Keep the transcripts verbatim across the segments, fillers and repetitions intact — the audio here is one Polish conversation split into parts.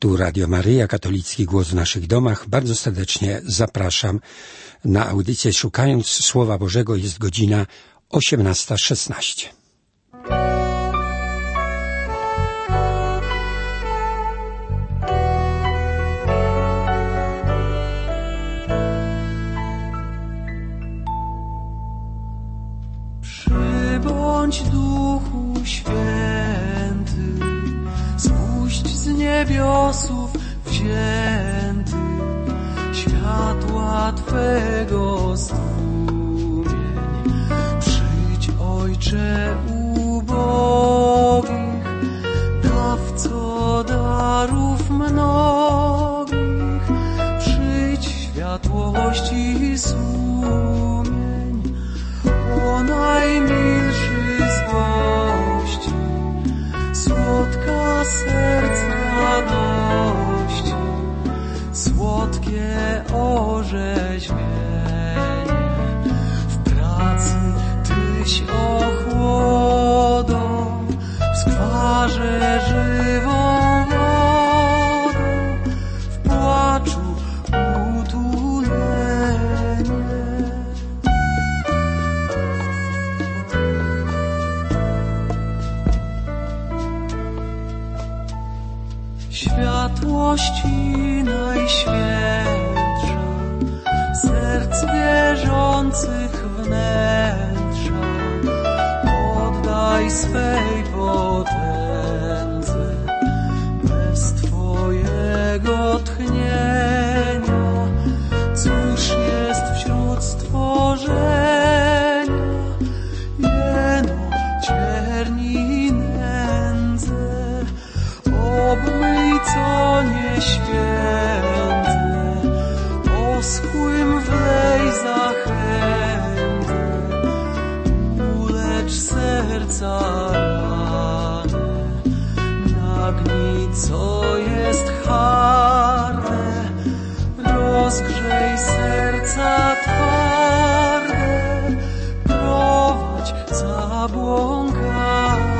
Tu Radio Maryja, katolicki głos w naszych domach. Bardzo serdecznie zapraszam na audycję Szukając Słowa Bożego. Jest godzina osiemnasta szesnaście. Przybądź Duchu Święty, spuść z niebiosów wzięty światła Twego strumień. Przyjdź, Ojcze ubogich, dawco darów mnogich. Przyjdź, światłości strumień, o najmilszy z gości, słodka serca radości, słodkie orzeźwienie. W pracy Tyś ochłodą, w skwarze żywą wodą, w płaczu utulenie. Światłości najświętsza, serc wierzących wnętrza, oddaj swej potędze bez Twojego tchnienia. Cóż jest wśród stworzenia, jeno cierni nędzę. Obmyj co nieświęte, oschłym wlej zachętę, ulecz serca rane, nagnij co jest harde, rozgrzej serca twarde, prowadź zabłąkane.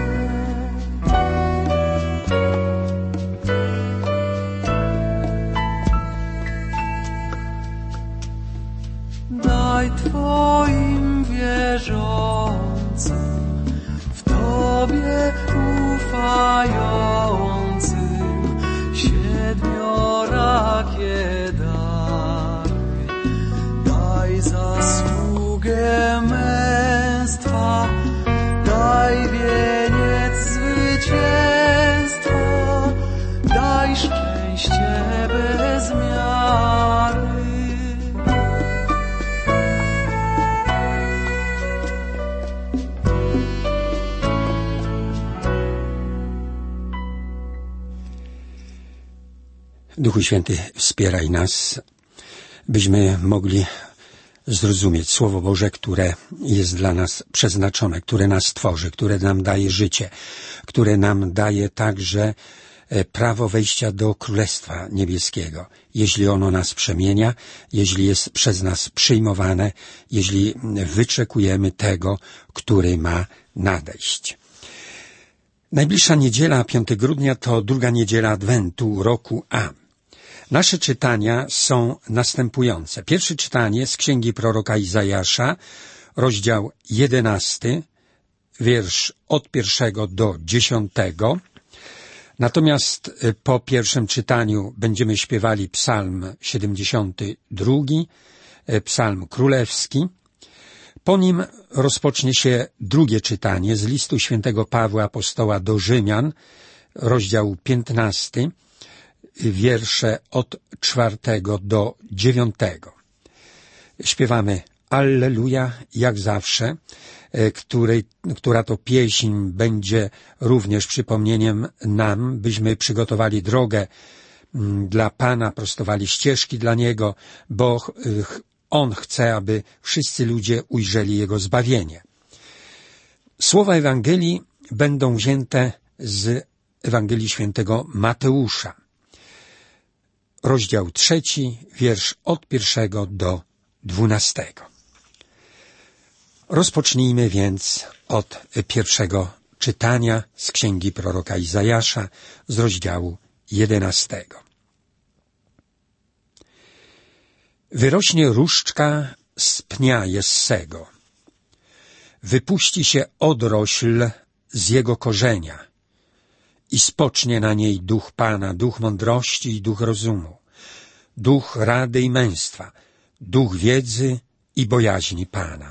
Daj Twoim wierzącym, w Tobie ufającym, siedmiorakie dary. Daj zasługę męstwa, daj wieniec zwycięstwa, daj szczęście bez miary. Duchu Święty, wspieraj nas, byśmy mogli zrozumieć Słowo Boże, które jest dla nas przeznaczone, które nas tworzy, które nam daje życie, które nam daje także prawo wejścia do Królestwa Niebieskiego, jeśli ono nas przemienia, jeśli jest przez nas przyjmowane, jeśli wyczekujemy tego, który ma nadejść. Najbliższa niedziela, piątego grudnia, to druga niedziela Adwentu roku A. Nasze czytania są następujące. Pierwsze czytanie z księgi proroka Izajasza, rozdział jedenasty, wiersz od pierwszego do dziesiątego. Natomiast po pierwszym czytaniu będziemy śpiewali psalm siedemdziesiąty drugi, psalm królewski. Po nim rozpocznie się drugie czytanie z listu świętego Pawła apostoła do Rzymian, rozdział piętnasty, wiersze od czwartego do dziewiątego. Śpiewamy Alleluja, jak zawsze, której, która to pieśń będzie również przypomnieniem nam, byśmy przygotowali drogę dla Pana, prostowali ścieżki dla Niego, bo On chce, aby wszyscy ludzie ujrzeli Jego zbawienie. Słowa Ewangelii będą wzięte z Ewangelii świętego Mateusza. Rozdział trzeci, wiersz od pierwszego do dwunastego. Rozpocznijmy więc od pierwszego czytania z księgi proroka Izajasza z rozdziału jedenastego. Wyrośnie różdżka z pnia Jessego. Wypuści się odrośl z jego korzenia i spocznie na niej duch Pana, duch mądrości i duch rozumu, duch rady i męstwa, duch wiedzy i bojaźni Pana.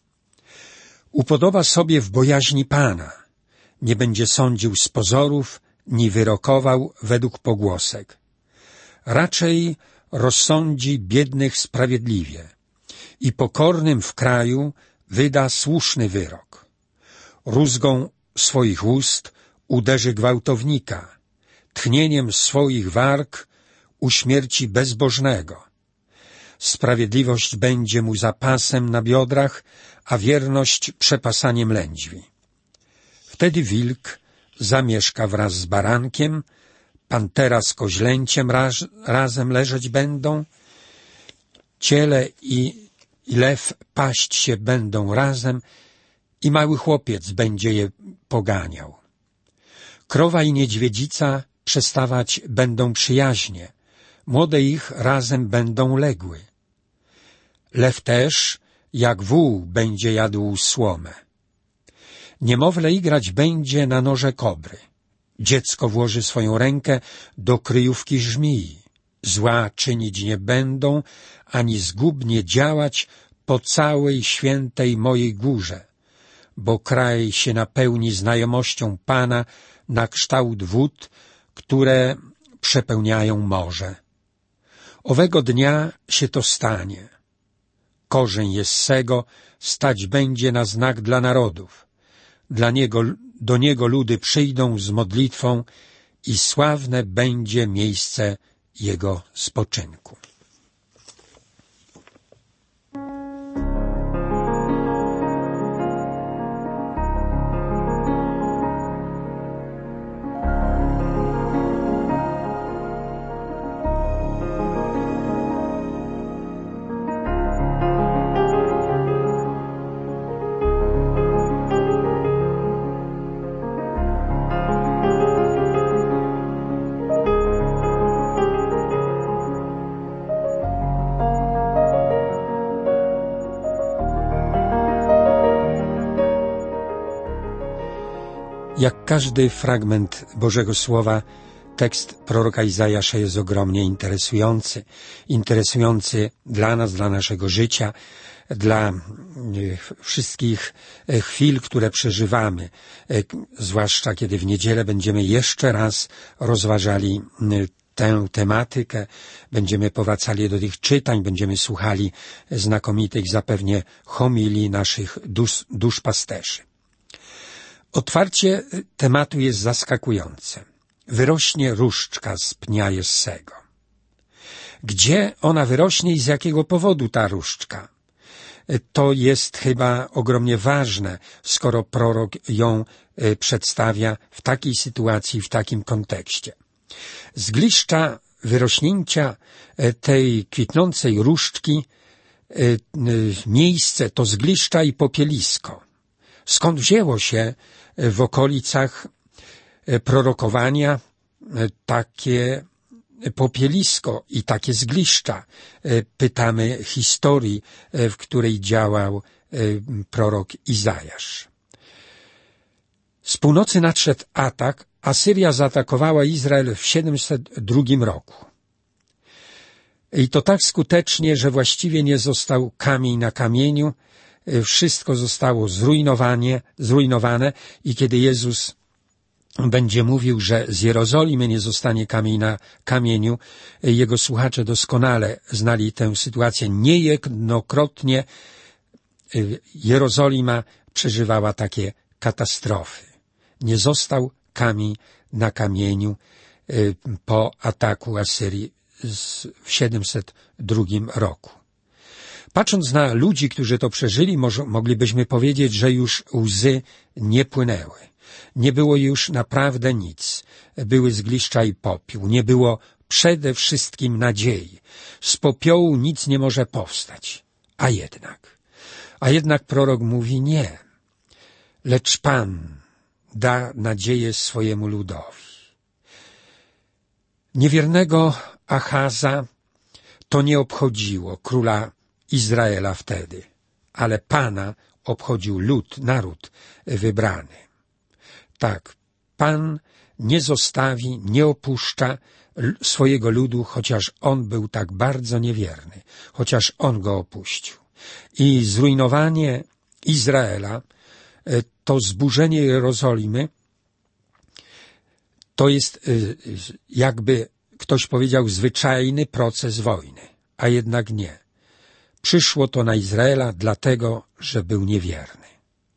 Upodoba sobie w bojaźni Pana, nie będzie sądził z pozorów, ni wyrokował według pogłosek. Raczej rozsądzi biednych sprawiedliwie i pokornym w kraju wyda słuszny wyrok. Rózgą swoich ust uderzy gwałtownika, tchnieniem swoich warg uśmierci bezbożnego. Sprawiedliwość będzie mu zapasem na biodrach, a wierność przepasaniem lędźwi. Wtedy wilk zamieszka wraz z barankiem, pantera z koźlęciem raz, razem leżeć będą, ciele i, i lew paść się będą razem i mały chłopiec będzie je poganiał. Krowa i niedźwiedzica przestawać będą przyjaźnie, młode ich razem będą legły. Lew też, jak wół, będzie jadł słomę. Niemowlę igrać będzie na noże kobry. Dziecko włoży swoją rękę do kryjówki żmii. Zła czynić nie będą, ani zgubnie działać po całej świętej mojej górze, bo kraj się napełni znajomością Pana na kształt wód, które przepełniają morze. Owego dnia się to stanie. Korzeń Jessego stać będzie na znak dla narodów. Dla niego, do niego ludy przyjdą z modlitwą i sławne będzie miejsce jego spoczynku. Jak każdy fragment Bożego Słowa, tekst proroka Izajasza jest ogromnie interesujący. Interesujący dla nas, dla naszego życia, dla wszystkich chwil, które przeżywamy, zwłaszcza kiedy w niedzielę będziemy jeszcze raz rozważali tę tematykę, będziemy powracali do tych czytań, będziemy słuchali znakomitych zapewnie homilii naszych dusz, duszpasterzy. Otwarcie tematu jest zaskakujące. Wyrośnie różdżka z pnia Jessego. Gdzie ona wyrośnie i z jakiego powodu ta różdżka? To jest chyba ogromnie ważne, skoro prorok ją przedstawia w takiej sytuacji, w takim kontekście. Zgliszcza wyrośnięcia tej kwitnącej różdżki miejsce to zgliszcza i popielisko. Skąd wzięło się w okolicach prorokowania takie popielisko i takie zgliszcza? Pytamy historii, w której działał prorok Izajasz. Z północy nadszedł atak. Asyria zaatakowała Izrael w siedemset drugim roku. I to tak skutecznie, że właściwie nie został kamień na kamieniu. Wszystko zostało zrujnowane, zrujnowane i kiedy Jezus będzie mówił, że z Jerozolimy nie zostanie kamień na kamieniu, jego słuchacze doskonale znali tę sytuację. Niejednokrotnie Jerozolima przeżywała takie katastrofy. Nie został kamień na kamieniu po ataku Asyrii w siedemset drugim roku. Patrząc na ludzi, którzy to przeżyli, może, moglibyśmy powiedzieć, że już łzy nie płynęły. Nie było już naprawdę nic. Były zgliszcza i popiół. Nie było przede wszystkim nadziei. Z popiołu nic nie może powstać. A jednak, a jednak prorok mówi nie. Lecz Pan da nadzieję swojemu ludowi. Niewiernego Achaza to nie obchodziło, króla Izraela wtedy, ale Pana obchodził lud, naród wybrany. Tak, Pan nie zostawi, nie opuszcza swojego ludu, chociaż on był tak bardzo niewierny, chociaż on go opuścił. I zrujnowanie Izraela, to zburzenie Jerozolimy, to jest, jakby ktoś powiedział, zwyczajny proces wojny, a jednak nie. Przyszło to na Izraela dlatego, że był niewierny.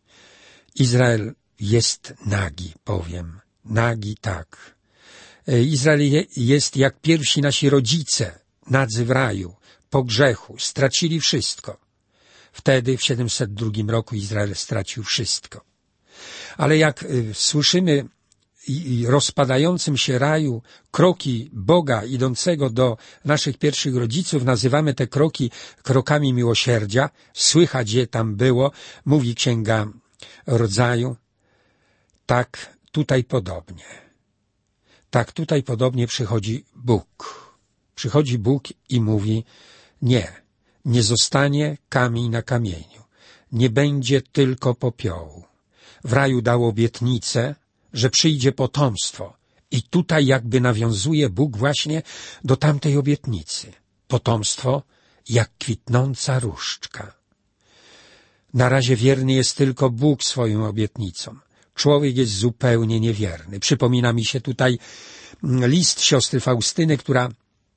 Izrael jest nagi, powiem. Nagi, tak. Izrael jest jak pierwsi nasi rodzice, nadzy w raju, po grzechu, stracili wszystko. Wtedy w siedemset drugim roku Izrael stracił wszystko. Ale jak słyszymy i rozpadającym się raju kroki Boga idącego do naszych pierwszych rodziców, nazywamy te kroki krokami miłosierdzia. Słychać je tam było, mówi Księga Rodzaju. Tak tutaj podobnie. Tak tutaj podobnie przychodzi Bóg. Przychodzi Bóg i mówi: nie, nie zostanie kamień na kamieniu. Nie będzie tylko popiołu. W raju dał obietnicę, że przyjdzie potomstwo. I tutaj jakby nawiązuje Bóg właśnie do tamtej obietnicy. Potomstwo jak kwitnąca różdżka. Na razie wierny jest tylko Bóg swoim obietnicom. Człowiek jest zupełnie niewierny. Przypomina mi się tutaj list siostry Faustyny, która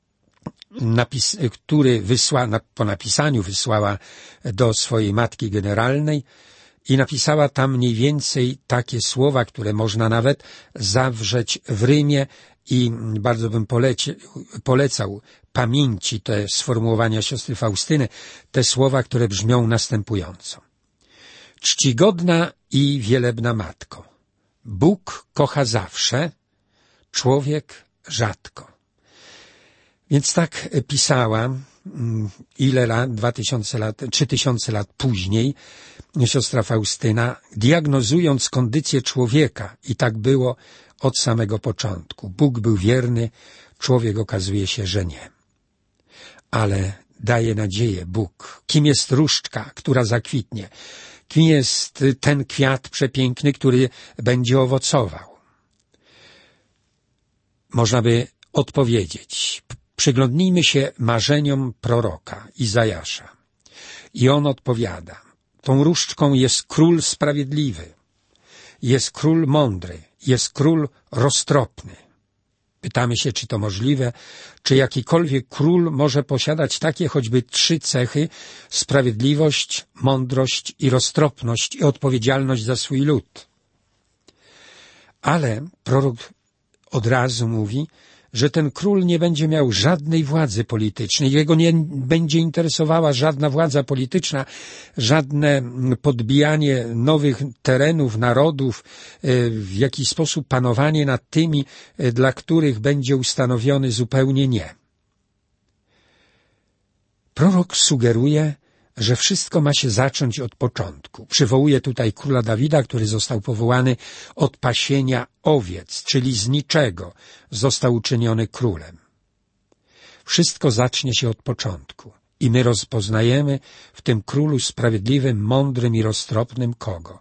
napis, który wysła, po napisaniu wysłała do swojej matki generalnej i napisała tam mniej więcej takie słowa, które można nawet zawrzeć w rymie i bardzo bym poleci, polecał pamięci te sformułowania siostry Faustyny, te słowa, które brzmią następująco. Czcigodna i wielebna matko, Bóg kocha zawsze, człowiek rzadko. Więc tak pisała, ile lat, dwa tysiące lat, trzy tysiące lat później, siostra Faustyna, diagnozując kondycję człowieka, i tak było od samego początku. Bóg był wierny, człowiek okazuje się, że nie. Ale daje nadzieję Bóg. Kim jest różdżka, która zakwitnie? Kim jest ten kwiat przepiękny, który będzie owocował? Można by odpowiedzieć. Przyglądnijmy się marzeniom proroka Izajasza. I on odpowiada. Tą różdżką jest król sprawiedliwy, jest król mądry, jest król roztropny. Pytamy się, czy to możliwe, czy jakikolwiek król może posiadać takie choćby trzy cechy: sprawiedliwość, mądrość i roztropność i odpowiedzialność za swój lud. Ale prorok od razu mówi, że ten król nie będzie miał żadnej władzy politycznej, jego nie będzie interesowała żadna władza polityczna, żadne podbijanie nowych terenów, narodów, w jakiś sposób panowanie nad tymi, dla których będzie ustanowiony, zupełnie nie. Prorok sugeruje, że wszystko ma się zacząć od początku. Przywołuje tutaj króla Dawida, który został powołany od pasienia owiec, czyli z niczego został uczyniony królem. Wszystko zacznie się od początku i my rozpoznajemy w tym królu sprawiedliwym, mądrym i roztropnym kogo?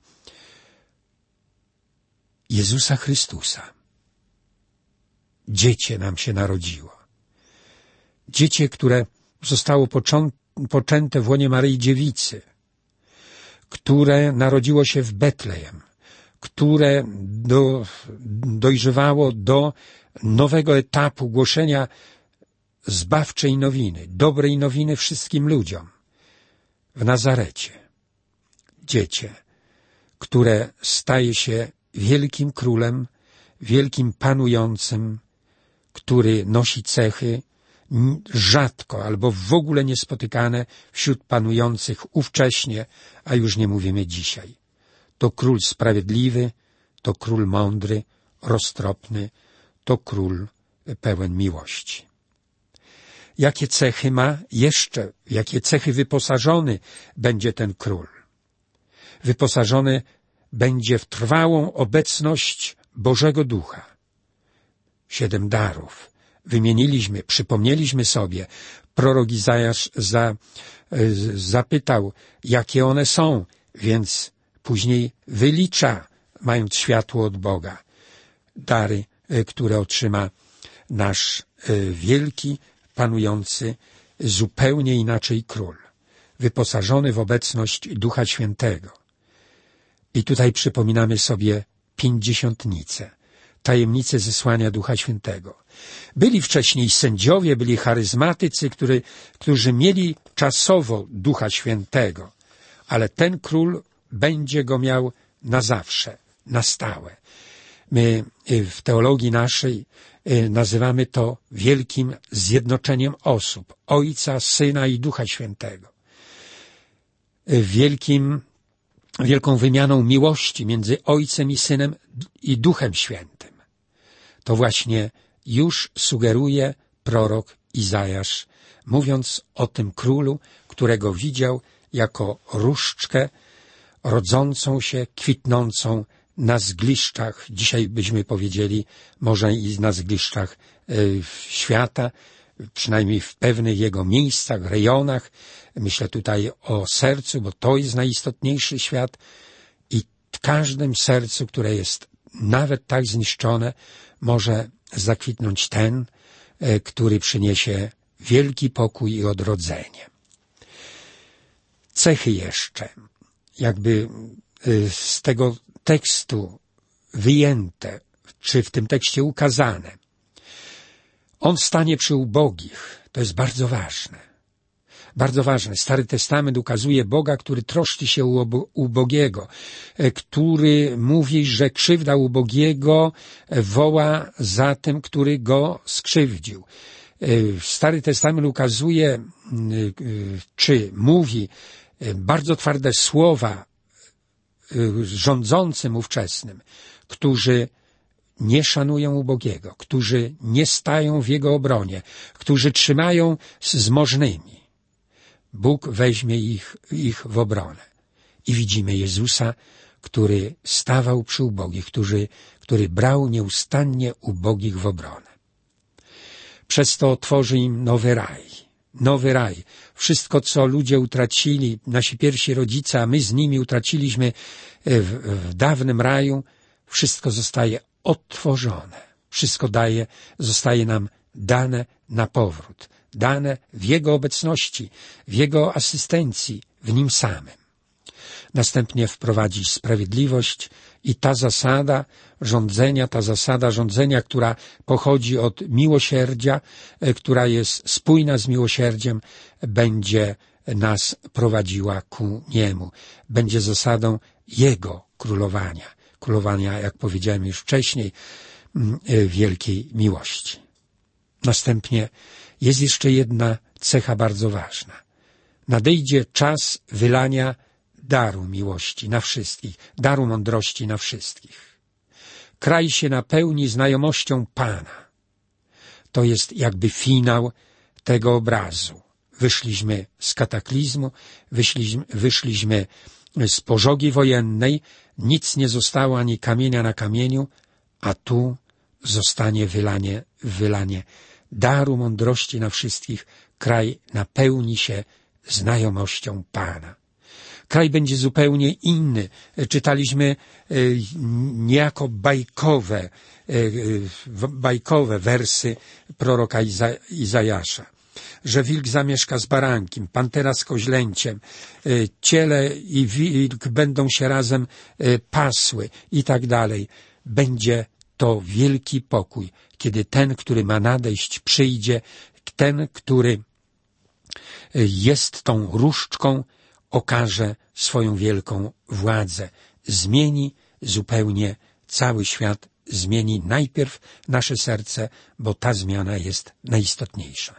Jezusa Chrystusa. Dziecię nam się narodziło. Dziecię, które zostało początkowo poczęte w łonie Maryi Dziewicy, które narodziło się w Betlejem, które do, dojrzewało do nowego etapu głoszenia zbawczej nowiny, dobrej nowiny wszystkim ludziom w Nazarecie. Dziecię, które staje się wielkim królem, wielkim panującym, który nosi cechy rzadko albo w ogóle niespotykane wśród panujących ówcześnie, a już nie mówimy dzisiaj. To król sprawiedliwy, to król mądry, roztropny, to król pełen miłości. Jakie cechy ma jeszcze, w jakie cechy wyposażony będzie ten król? Wyposażony będzie w trwałą obecność Bożego Ducha. Siedem darów wymieniliśmy, przypomnieliśmy sobie, prorok Izajasz za, zapytał, jakie one są, więc później wylicza, mając światło od Boga, dary, które otrzyma nasz wielki, panujący, zupełnie inaczej król, wyposażony w obecność Ducha Świętego. I tutaj przypominamy sobie pięćdziesiątnicę, tajemnicę zesłania Ducha Świętego. Byli wcześniej sędziowie, byli charyzmatycy, który, którzy mieli czasowo Ducha Świętego, ale ten król będzie go miał na zawsze, na stałe. My w teologii naszej nazywamy to wielkim zjednoczeniem osób, Ojca, Syna i Ducha Świętego. Wielkim, wielką wymianą miłości między Ojcem i Synem i Duchem Świętym. To właśnie już sugeruje prorok Izajasz, mówiąc o tym królu, którego widział jako różdżkę rodzącą się, kwitnącą na zgliszczach, dzisiaj byśmy powiedzieli, może i na zgliszczach y, świata, przynajmniej w pewnych jego miejscach, rejonach. Myślę tutaj o sercu, bo to jest najistotniejszy świat i w każdym sercu, które jest nawet tak zniszczone, może zakwitnąć ten, y, który przyniesie wielki pokój i odrodzenie. Cechy jeszcze, jakby y, z tego tekstu wyjęte, czy w tym tekście ukazane. On stanie przy ubogich. To jest bardzo ważne. Bardzo ważne. Stary Testament ukazuje Boga, który troszczy się o ubogiego, który mówi, że krzywda ubogiego woła za tym, który go skrzywdził. Stary Testament ukazuje, czy mówi bardzo twarde słowa rządzącym ówczesnym, którzy nie szanują ubogiego, którzy nie stają w jego obronie, którzy trzymają z możnymi. Bóg weźmie ich, ich w obronę. I widzimy Jezusa, który stawał przy ubogich, który, który brał nieustannie ubogich w obronę. Przez to tworzy im nowy raj. Nowy raj. Wszystko, co ludzie utracili, nasi pierwsi rodzice, a my z nimi utraciliśmy w, w dawnym raju, wszystko zostaje odtworzone. Wszystko daje, zostaje nam dane na powrót. Dane w Jego obecności, w Jego asystencji, w Nim samym. Następnie wprowadzić sprawiedliwość i ta zasada rządzenia, ta zasada rządzenia, która pochodzi od miłosierdzia, która jest spójna z miłosierdziem, będzie nas prowadziła ku Niemu. Będzie zasadą Jego królowania. Królowania, jak powiedziałem już wcześniej, wielkiej miłości. Następnie jest jeszcze jedna cecha bardzo ważna. Nadejdzie czas wylania daru miłości na wszystkich, daru mądrości na wszystkich. Kraj się napełni znajomością Pana. To jest jakby finał tego obrazu. Wyszliśmy z kataklizmu, wyszliśmy, wyszliśmy z pożogi wojennej, nic nie zostało ani kamienia na kamieniu, a tu zostanie wylanie, wylanie daru mądrości na wszystkich. Kraj napełni się znajomością Pana. Kraj będzie zupełnie inny. Czytaliśmy niejako bajkowe, bajkowe wersy proroka Iza, Izajasza, że wilk zamieszka z barankiem, pantera z koźlęciem, ciele i wilk będą się razem pasły i tak dalej. Będzie to wielki pokój, kiedy ten, który ma nadejść, przyjdzie, ten, który jest tą różdżką, okaże swoją wielką władzę. Zmieni zupełnie cały świat, zmieni najpierw nasze serce, bo ta zmiana jest najistotniejsza.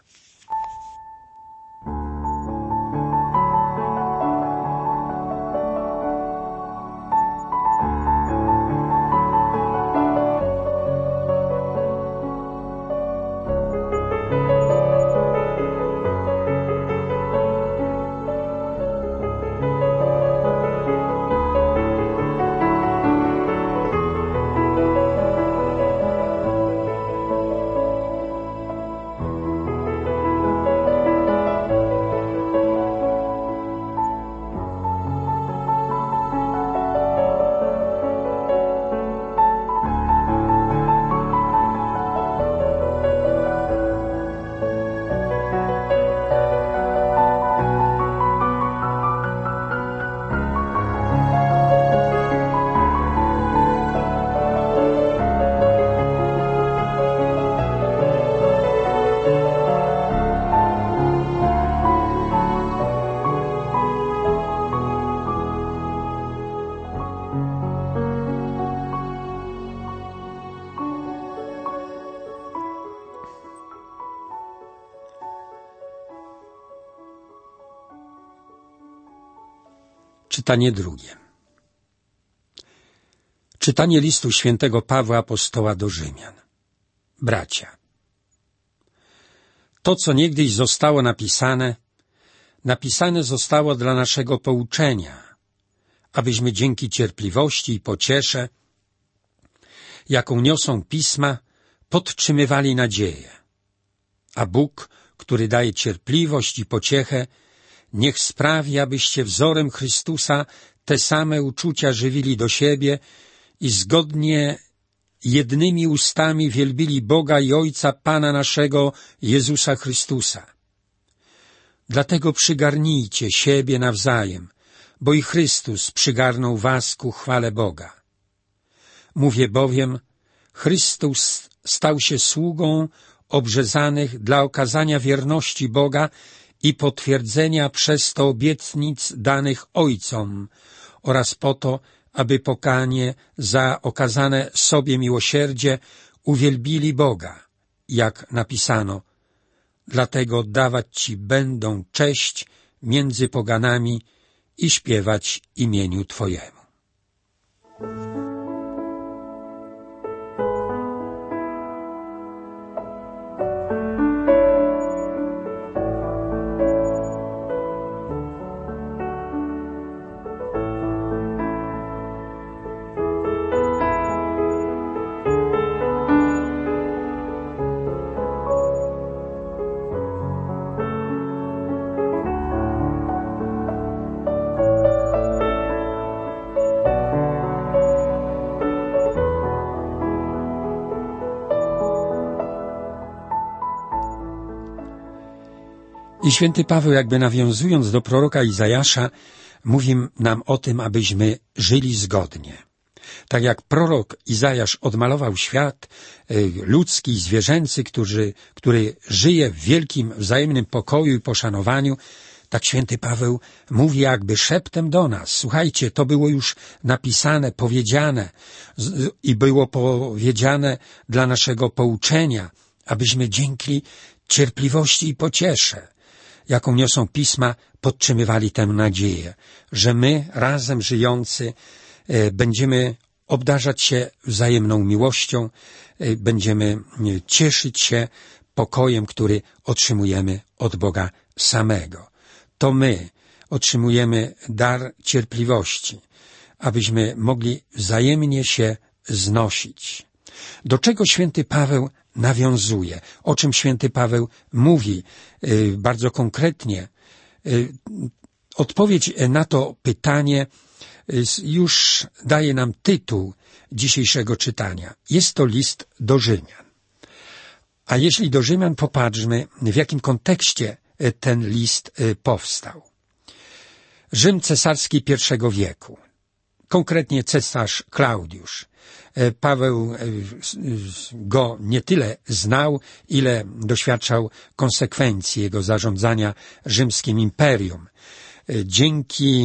Czytanie drugie. Czytanie listu świętego Pawła Apostoła do Rzymian. Bracia, to, co niegdyś zostało napisane, napisane zostało dla naszego pouczenia, abyśmy dzięki cierpliwości i pociesze, jaką niosą pisma, podtrzymywali nadzieję. A Bóg, który daje cierpliwość i pociechę, niech sprawi, abyście wzorem Chrystusa te same uczucia żywili do siebie i zgodnie jednymi ustami wielbili Boga i Ojca Pana naszego Jezusa Chrystusa. Dlatego przygarnijcie siebie nawzajem, bo i Chrystus przygarnął was ku chwale Boga. Mówię bowiem, Chrystus stał się sługą obrzezanych dla okazania wierności Boga i potwierdzenia przez to obietnic danych ojcom oraz po to, aby pokanie za okazane sobie miłosierdzie uwielbili Boga, jak napisano, dlatego oddawać Ci będą cześć między poganami i śpiewać imieniu Twojemu. I święty Paweł, jakby nawiązując do proroka Izajasza, mówi nam o tym, abyśmy żyli zgodnie. Tak jak prorok Izajasz odmalował świat ludzki i zwierzęcy, który, który żyje w wielkim wzajemnym pokoju i poszanowaniu, tak święty Paweł mówi jakby szeptem do nas. Słuchajcie, to było już napisane, powiedziane i było powiedziane dla naszego pouczenia, abyśmy dzięki cierpliwości i pociesze, jaką niosą pisma, podtrzymywali tę nadzieję, że my, razem żyjący, będziemy obdarzać się wzajemną miłością, będziemy cieszyć się pokojem, który otrzymujemy od Boga samego. To my otrzymujemy dar cierpliwości, abyśmy mogli wzajemnie się znosić. Do czego święty Paweł nawiązuje, o czym święty Paweł mówi y, bardzo konkretnie. Y, odpowiedź na to pytanie y, już daje nam tytuł dzisiejszego czytania. Jest to list do Rzymian. A jeśli do Rzymian popatrzmy, w jakim kontekście ten list y, powstał. Rzym cesarski pierwszego wieku, konkretnie cesarz Klaudiusz. Paweł go nie tyle znał, ile doświadczał konsekwencji jego zarządzania rzymskim imperium. Dzięki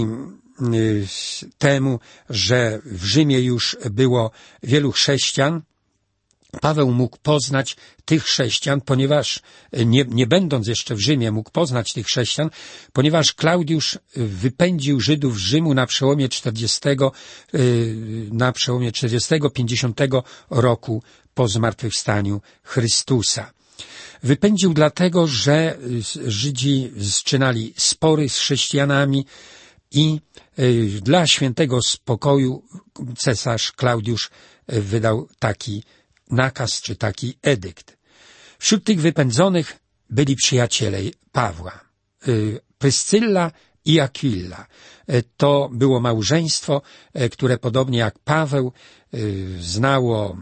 temu, że w Rzymie już było wielu chrześcijan, Paweł mógł poznać tych chrześcijan, ponieważ nie, nie będąc jeszcze w Rzymie mógł poznać tych chrześcijan, ponieważ Klaudiusz wypędził Żydów z Rzymu na przełomie czterdziestego, na przełomie czterdziestego, pięćdziesiątego roku po zmartwychwstaniu Chrystusa. Wypędził dlatego, że Żydzi zczynali spory z chrześcijanami i dla świętego spokoju cesarz Klaudiusz wydał taki nakaz czy taki edykt. Wśród tych wypędzonych byli przyjaciele Pawła, Pryscylla i Akwilla. To było małżeństwo, które podobnie jak Paweł znało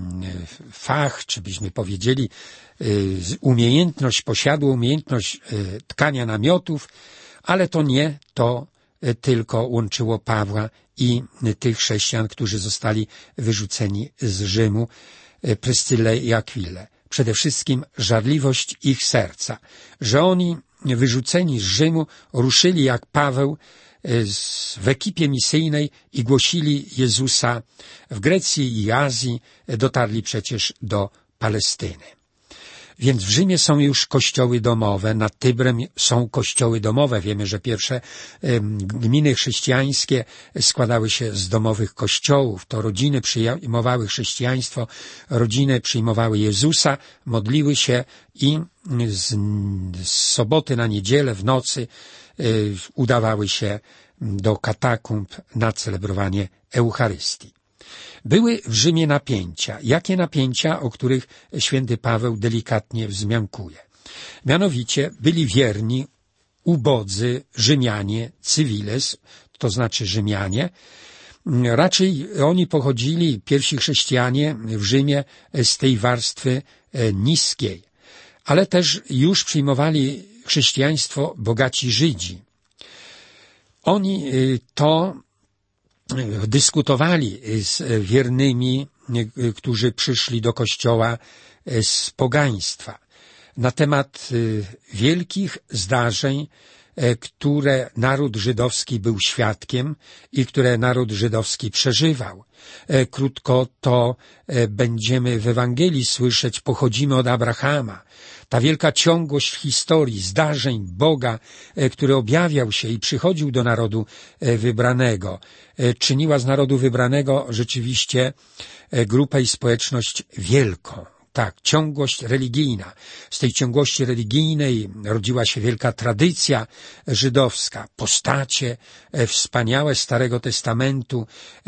fach, czy byśmy powiedzieli umiejętność, posiadło umiejętność tkania namiotów, ale to nie to tylko łączyło Pawła i tych chrześcijan, którzy zostali wyrzuceni z Rzymu, Pryscylę i Akwilę. Przede wszystkim żarliwość ich serca, że oni wyrzuceni z Rzymu ruszyli jak Paweł w ekipie misyjnej i głosili Jezusa w Grecji i Azji, dotarli przecież do Palestyny. Więc w Rzymie są już kościoły domowe, nad Tybrem są kościoły domowe. Wiemy, że pierwsze gminy chrześcijańskie składały się z domowych kościołów. To rodziny przyjmowały chrześcijaństwo, rodziny przyjmowały Jezusa, modliły się i z, z soboty na niedzielę w nocy y, udawały się do katakumb na celebrowanie Eucharystii. Były w Rzymie napięcia. Jakie napięcia, o których święty Paweł delikatnie wzmiankuje? Mianowicie byli wierni, ubodzy Rzymianie, civiles, to znaczy Rzymianie. Raczej oni pochodzili, pierwsi chrześcijanie w Rzymie, z tej warstwy niskiej. Ale też już przyjmowali chrześcijaństwo bogaci Żydzi. Oni to dyskutowali z wiernymi, którzy przyszli do kościoła z pogaństwa, na temat wielkich zdarzeń, które naród żydowski był świadkiem i które naród żydowski przeżywał. Krótko to będziemy w Ewangelii słyszeć, pochodzimy od Abrahama. Ta wielka ciągłość historii, zdarzeń Boga, który objawiał się i przychodził do narodu wybranego, czyniła z narodu wybranego rzeczywiście grupę i społeczność wielką. Tak, ciągłość religijna. Z tej ciągłości religijnej rodziła się wielka tradycja żydowska. Postacie wspaniałe Starego Testamentu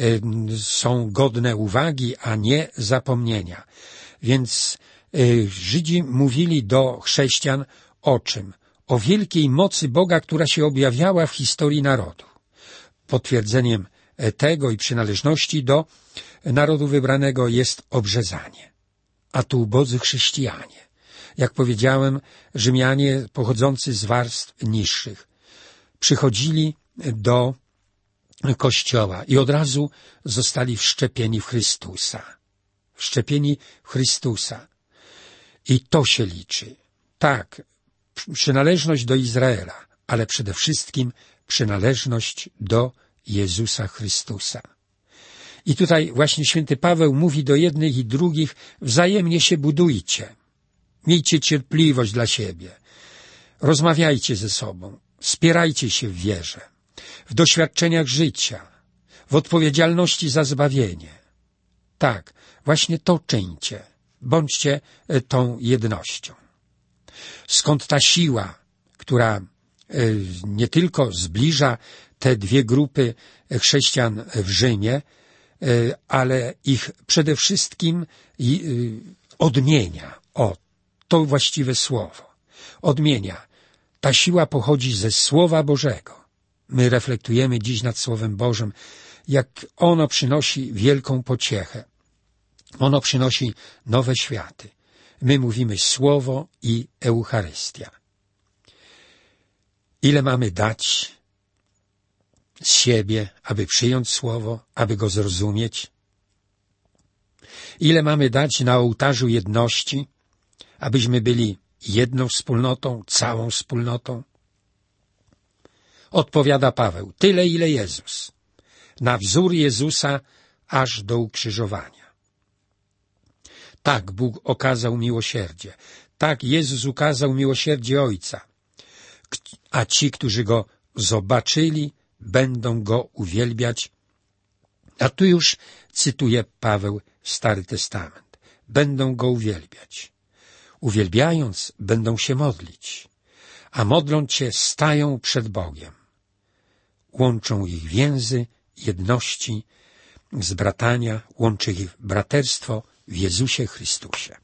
są godne uwagi, a nie zapomnienia. Więc Żydzi mówili do chrześcijan o czym? O wielkiej mocy Boga, która się objawiała w historii narodu. Potwierdzeniem tego i przynależności do narodu wybranego jest obrzezanie. A tu ubodzy chrześcijanie. Jak powiedziałem, Rzymianie pochodzący z warstw niższych przychodzili do Kościoła i od razu zostali wszczepieni w Chrystusa. Wszczepieni w Chrystusa. I to się liczy. Tak, przynależność do Izraela, ale przede wszystkim przynależność do Jezusa Chrystusa. I tutaj właśnie święty Paweł mówi do jednych i drugich, wzajemnie się budujcie. Miejcie cierpliwość dla siebie. Rozmawiajcie ze sobą. Wspierajcie się w wierze, w doświadczeniach życia, w odpowiedzialności za zbawienie. Tak, właśnie to czyńcie. Bądźcie tą jednością. Skąd ta siła, która nie tylko zbliża te dwie grupy chrześcijan w Rzymie, ale ich przede wszystkim odmienia. O, to właściwe słowo. Odmienia. Ta siła pochodzi ze Słowa Bożego. My reflektujemy dziś nad Słowem Bożym, jak ono przynosi wielką pociechę. Ono przynosi nowe światy. My mówimy Słowo i Eucharystia. Ile mamy dać z siebie, aby przyjąć Słowo, aby go zrozumieć? Ile mamy dać na ołtarzu jedności, abyśmy byli jedną wspólnotą, całą wspólnotą? Odpowiada Paweł, tyle ile Jezus, na wzór Jezusa aż do ukrzyżowania. Tak Bóg okazał miłosierdzie, tak Jezus ukazał miłosierdzie Ojca, a ci, którzy Go zobaczyli, będą Go uwielbiać. A tu już cytuje Paweł Stary Testament. Będą Go uwielbiać. Uwielbiając, będą się modlić, a modląc się stają przed Bogiem. Łączą ich więzy jedności, zbratania, łączy ich braterstwo w Jezusie Chrystusie.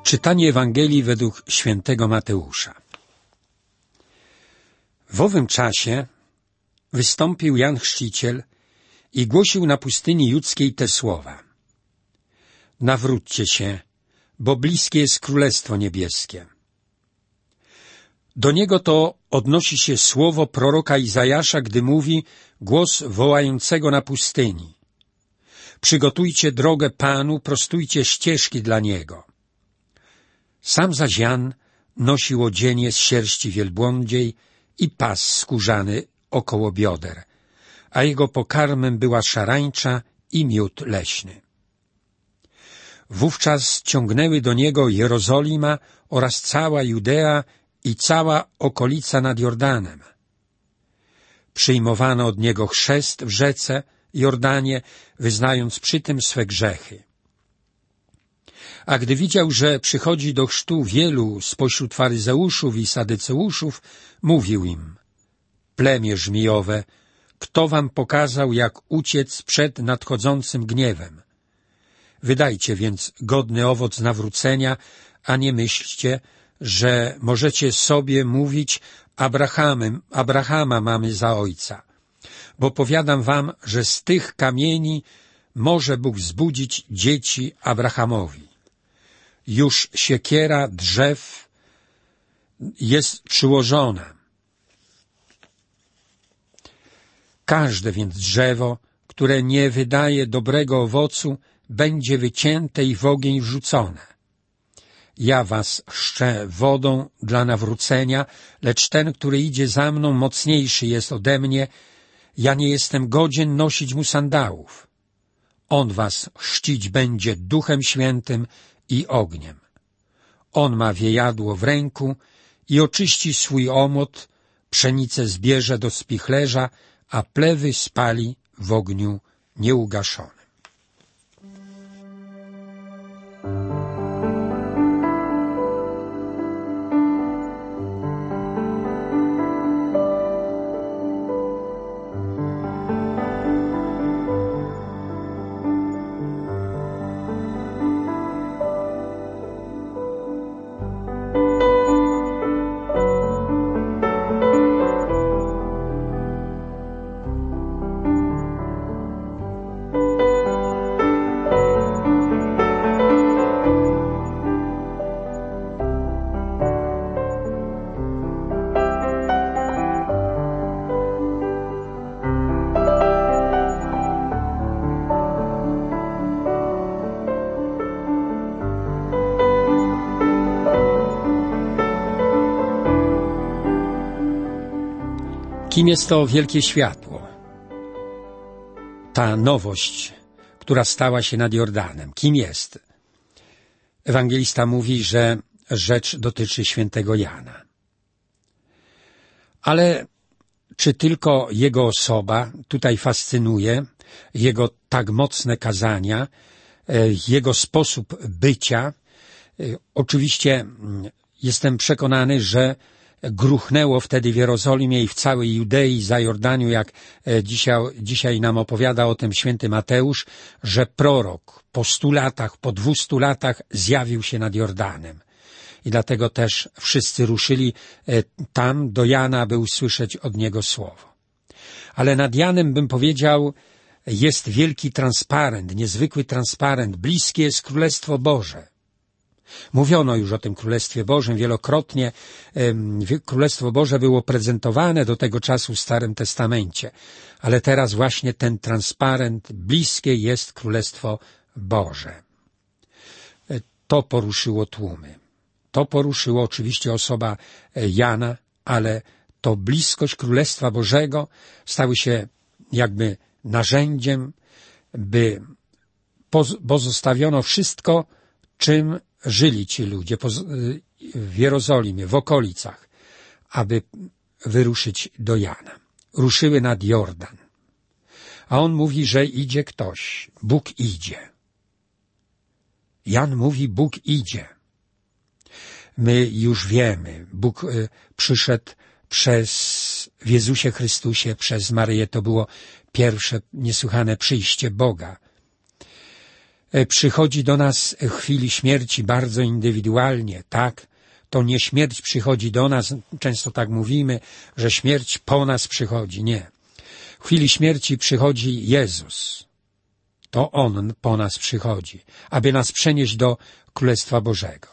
Czytanie Ewangelii według świętego Mateusza. W owym czasie wystąpił Jan Chrzciciel i głosił na pustyni judzkiej te słowa. Nawróćcie się, bo bliskie jest Królestwo Niebieskie. Do niego to odnosi się słowo proroka Izajasza, gdy mówi głos wołającego na pustyni. Przygotujcie drogę Panu, prostujcie ścieżki dla Niego. Sam zaś Jan nosił odzienie z sierści wielbłądziej i pas skórzany około bioder, a jego pokarmem była szarańcza i miód leśny. Wówczas ciągnęły do niego Jerozolima oraz cała Judea i cała okolica nad Jordanem. Przyjmowano od niego chrzest w rzece Jordanie, wyznając przy tym swe grzechy. A gdy widział, że przychodzi do chrztu wielu spośród faryzeuszów i sadyceuszów, mówił im: plemię żmijowe, kto wam pokazał, jak uciec przed nadchodzącym gniewem? Wydajcie więc godny owoc nawrócenia, a nie myślcie, że możecie sobie mówić Abrahamem, Abrahama mamy za ojca. Bo powiadam wam, że z tych kamieni może Bóg wzbudzić dzieci Abrahamowi. Już siekiera drzew jest przyłożona. Każde więc drzewo, które nie wydaje dobrego owocu, będzie wycięte i w ogień wrzucone. Ja was chrzczę wodą dla nawrócenia, lecz ten, który idzie za mną, mocniejszy jest ode mnie. Ja nie jestem godzien nosić mu sandałów. On was chrzcić będzie Duchem Świętym i ogniem. On ma wiejadło w ręku i oczyści swój omłot, pszenicę zbierze do spichlerza, a plewy spali w ogniu nieugaszonym. Kim jest to wielkie światło? Ta nowość, która stała się nad Jordanem. Kim jest? Ewangelista mówi, że rzecz dotyczy świętego Jana. Ale czy tylko jego osoba tutaj fascynuje, jego tak mocne kazania, jego sposób bycia? Oczywiście jestem przekonany, że gruchnęło wtedy w Jerozolimie i w całej Judei za Jordaniu, jak dzisiaj, dzisiaj nam opowiada o tym święty Mateusz, że prorok po stu latach, po dwustu latach zjawił się nad Jordanem. I dlatego też wszyscy ruszyli tam do Jana, aby usłyszeć od niego słowo. Ale nad Janem, bym powiedział, jest wielki transparent, niezwykły transparent. Bliskie jest Królestwo Boże. Mówiono już o tym Królestwie Bożym wielokrotnie. Królestwo Boże było prezentowane do tego czasu w Starym Testamencie. Ale teraz właśnie ten transparent, bliskie jest Królestwo Boże. To poruszyło tłumy. To poruszyło oczywiście osoba Jana, ale to bliskość Królestwa Bożego stały się jakby narzędziem, by pozostawiono wszystko, czym żyli ci ludzie w Jerozolimie, w okolicach, aby wyruszyć do Jana. Ruszyły nad Jordan. A on mówi, że idzie ktoś. Bóg idzie. Jan mówi, Bóg idzie. My już wiemy, Bóg przyszedł przez w Jezusie Chrystusie, przez Maryję. To było pierwsze niesłychane przyjście Boga. przychodzi do nas w chwili śmierci bardzo indywidualnie, tak? To nie śmierć przychodzi do nas, często tak mówimy, że śmierć po nas przychodzi. Nie. W chwili śmierci przychodzi Jezus. To On po nas przychodzi, aby nas przenieść do Królestwa Bożego.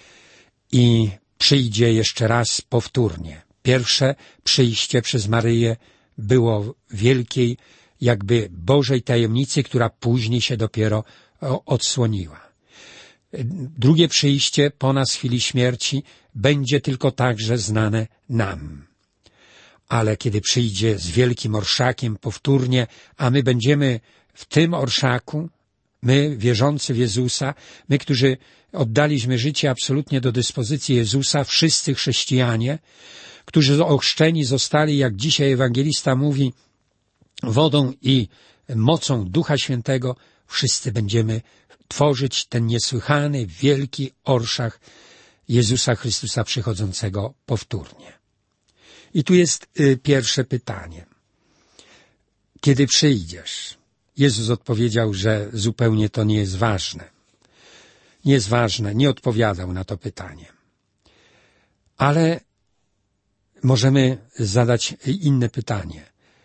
I przyjdzie jeszcze raz powtórnie. Pierwsze przyjście przez Maryję było wielkiej, jakby Bożej tajemnicy, która później się dopiero odsłoniła. Drugie przyjście po nas w chwili śmierci będzie tylko także znane nam. Ale kiedy przyjdzie z wielkim orszakiem powtórnie, a my będziemy w tym orszaku, my wierzący w Jezusa, my, którzy oddaliśmy życie absolutnie do dyspozycji Jezusa, wszyscy chrześcijanie, którzy ochrzczeni zostali, jak dzisiaj ewangelista mówi, wodą i mocą Ducha Świętego, wszyscy będziemy tworzyć ten niesłychany, wielki orszak Jezusa Chrystusa przychodzącego powtórnie. I tu jest y, pierwsze pytanie. Kiedy przyjdziesz? Jezus odpowiedział, że zupełnie to nie jest ważne. Nie jest ważne, nie odpowiadał na to pytanie. Ale możemy zadać inne pytanie.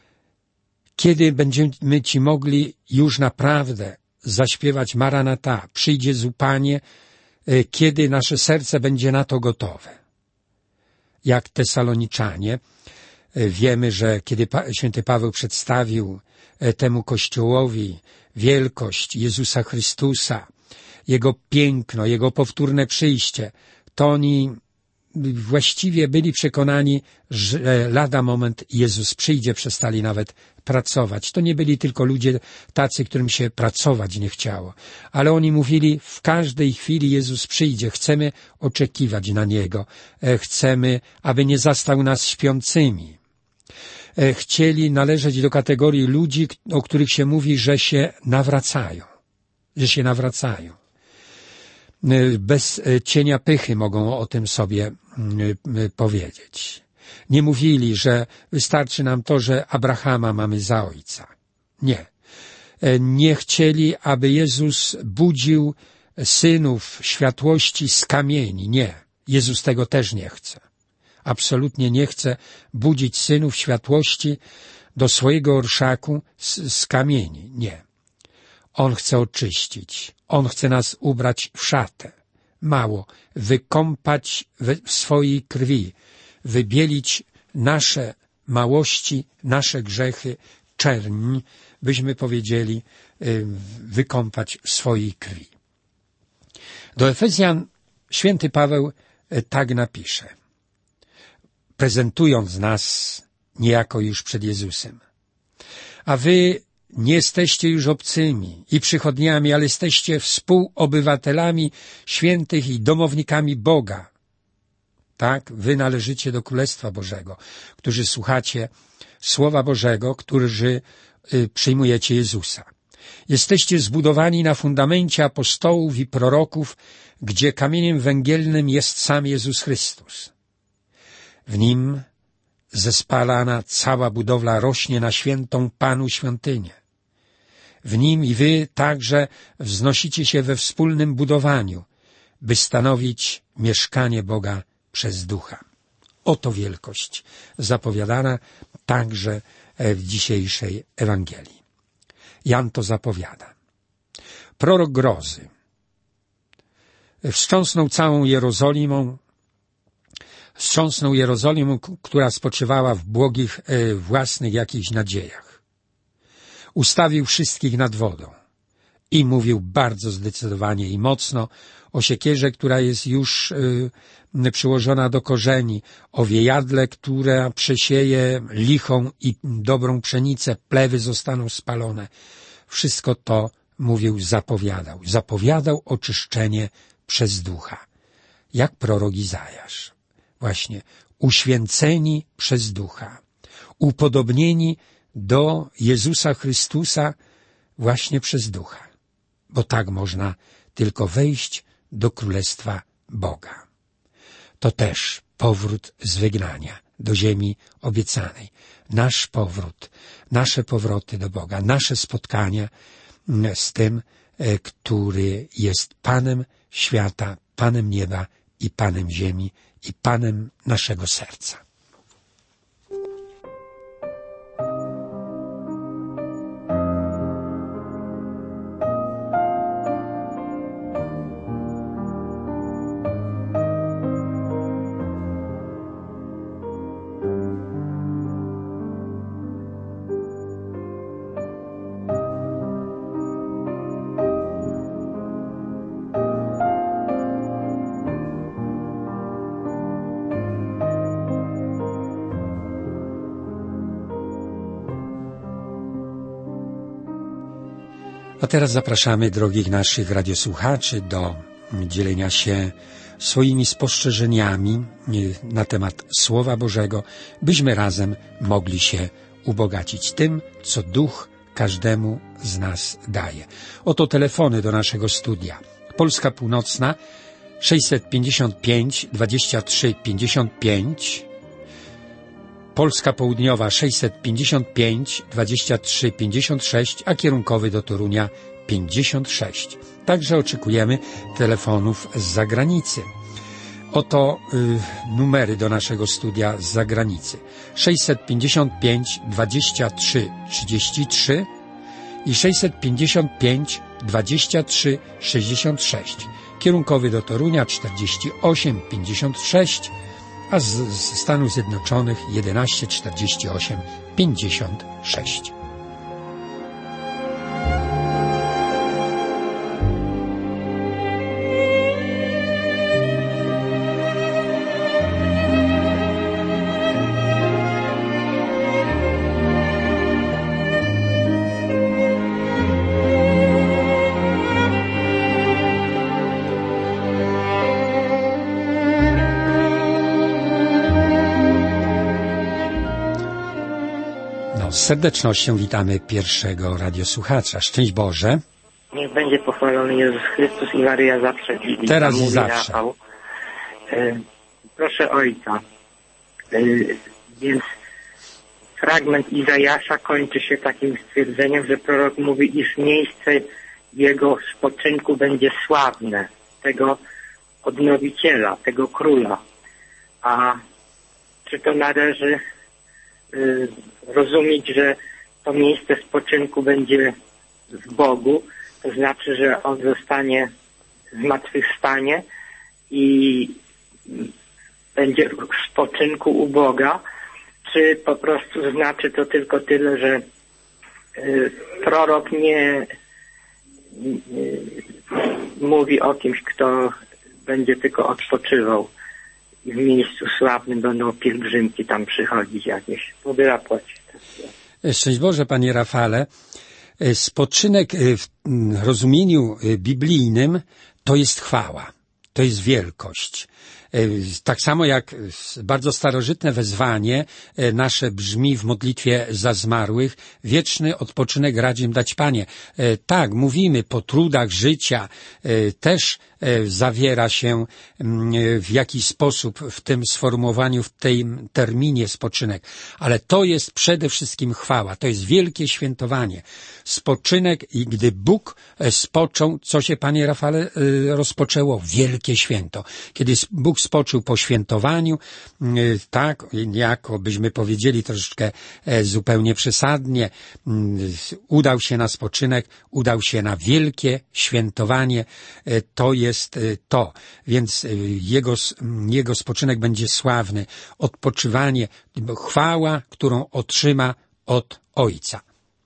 Kiedy będziemy Ci mogli już naprawdę zaśpiewać Maranata, przyjdzie zu Panie, kiedy nasze serce będzie na to gotowe? Jak Tesaloniczanie, wiemy, że kiedy święty Paweł przedstawił temu Kościołowi wielkość Jezusa Chrystusa, Jego piękno, Jego powtórne przyjście, to oni właściwie byli przekonani, że lada moment Jezus przyjdzie, przestali nawet pracować. To nie byli tylko ludzie tacy, którym się pracować nie chciało, ale oni mówili, w każdej chwili Jezus przyjdzie, chcemy oczekiwać na Niego, chcemy, aby nie zastał nas śpiącymi. Chcieli należeć do kategorii ludzi, o których się mówi, że się nawracają, że się nawracają. Bez cienia pychy mogą o tym sobie powiedzieć. Nie mówili, że wystarczy nam to, że Abrahama mamy za ojca. Nie. Nie chcieli, aby Jezus budził synów światłości z kamieni. Nie. Jezus tego też nie chce. Absolutnie nie chce budzić synów światłości do swojego orszaku z, z kamieni. Nie. On chce oczyścić. On chce nas ubrać w szatę. Mało. Wykąpać w swojej krwi. Wybielić nasze małości, nasze grzechy, czerń, byśmy powiedzieli, wykąpać w swojej krwi. Do Efezjan święty Paweł tak napisze, prezentując nas niejako już przed Jezusem. A wy nie jesteście już obcymi i przychodniami, ale jesteście współobywatelami świętych i domownikami Boga. Tak, wy należycie do Królestwa Bożego, którzy słuchacie Słowa Bożego, którzy y, przyjmujecie Jezusa. Jesteście zbudowani na fundamencie apostołów i proroków, gdzie kamieniem węgielnym jest sam Jezus Chrystus. W Nim zespalana cała budowla rośnie na świętą Panu świątynię. W Nim i wy także wznosicie się we wspólnym budowaniu, by stanowić mieszkanie Boga przez Ducha. Oto wielkość zapowiadana także w dzisiejszej Ewangelii. Jan to zapowiada. Prorok grozy wstrząsnął całą Jerozolimą, wstrząsnął Jerozolimą, która spoczywała w błogich e, własnych jakichś nadziejach. Ustawił wszystkich nad wodą i mówił bardzo zdecydowanie i mocno o siekierze, która jest już y, przyłożona do korzeni, o wiejadle, która przesieje lichą i dobrą pszenicę, plewy zostaną spalone. Wszystko to mówił, zapowiadał. Zapowiadał oczyszczenie przez Ducha. Jak prorok Izajasz. Właśnie, uświęceni przez Ducha. Upodobnieni do Jezusa Chrystusa właśnie przez Ducha. Bo tak można tylko wejść do Królestwa Boga. To też powrót z wygnania do ziemi obiecanej. Nasz powrót, nasze powroty do Boga, nasze spotkania z tym, który jest Panem świata, Panem nieba i Panem ziemi i Panem naszego serca. A teraz zapraszamy drogich naszych radiosłuchaczy do dzielenia się swoimi spostrzeżeniami na temat Słowa Bożego, byśmy razem mogli się ubogacić tym, co Duch każdemu z nas daje. Oto telefony do naszego studia. Polska Północna sześćset pięćdziesiąt pięć dwadzieścia trzy pięćdziesiąt pięć, Polska Południowa sześćset pięćdziesiąt pięć dwadzieścia trzy pięćdziesiąt sześć, a kierunkowy do Torunia pięćdziesiąt sześć. Także oczekujemy telefonów z zagranicy. Oto y, numery do naszego studia z zagranicy. sześćset pięćdziesiąt pięć dwadzieścia trzy trzydzieści trzy i sześćset pięćdziesiąt pięć dwadzieścia trzy sześćdziesiąt sześć. Kierunkowy do Torunia czterdzieści osiem pięćdziesiąt sześć, a z, z Stanów Zjednoczonych jedenaście czterdzieści osiem pięćdziesiąt sześć. Z serdecznością witamy pierwszego radiosłuchacza. Szczęść Boże. Niech będzie pochwalony Jezus Chrystus i Maryja zawsze. Teraz i zawsze. Rafał. E, proszę Ojca. E, więc fragment Izajasza kończy się takim stwierdzeniem, że prorok mówi, iż miejsce jego spoczynku będzie sławne, tego odnowiciela, tego króla. A czy to należy y, rozumieć, że to miejsce spoczynku będzie w Bogu, to znaczy, że on zostanie zmartwychwstanie i będzie w spoczynku u Boga, czy po prostu znaczy to tylko tyle, że y, prorok nie y, mówi o kimś, kto będzie tylko odpoczywał i w miejscu sławnym będą pielgrzymki tam przychodzić jakieś. Pobiera płaci. Szczęść Boże, Panie Rafale. Spoczynek w rozumieniu biblijnym to jest chwała, to jest wielkość. Tak samo jak bardzo starożytne wezwanie nasze brzmi w modlitwie za zmarłych, wieczny odpoczynek radzim dać Panie. Tak, mówimy po trudach życia, też zawiera się w jakiś sposób w tym sformułowaniu, w tym terminie spoczynek. Ale to jest przede wszystkim chwała, to jest wielkie świętowanie. Spoczynek i gdy Bóg spoczął, co się, Panie Rafale, rozpoczęło? Wielkie święto. Kiedy Bóg spoczął po świętowaniu, tak, jako byśmy powiedzieli troszeczkę zupełnie przesadnie, udał się na spoczynek, udał się na wielkie świętowanie, to jest to, więc jego, jego spoczynek będzie sławny, odpoczywanie, chwała, którą otrzyma od Ojca.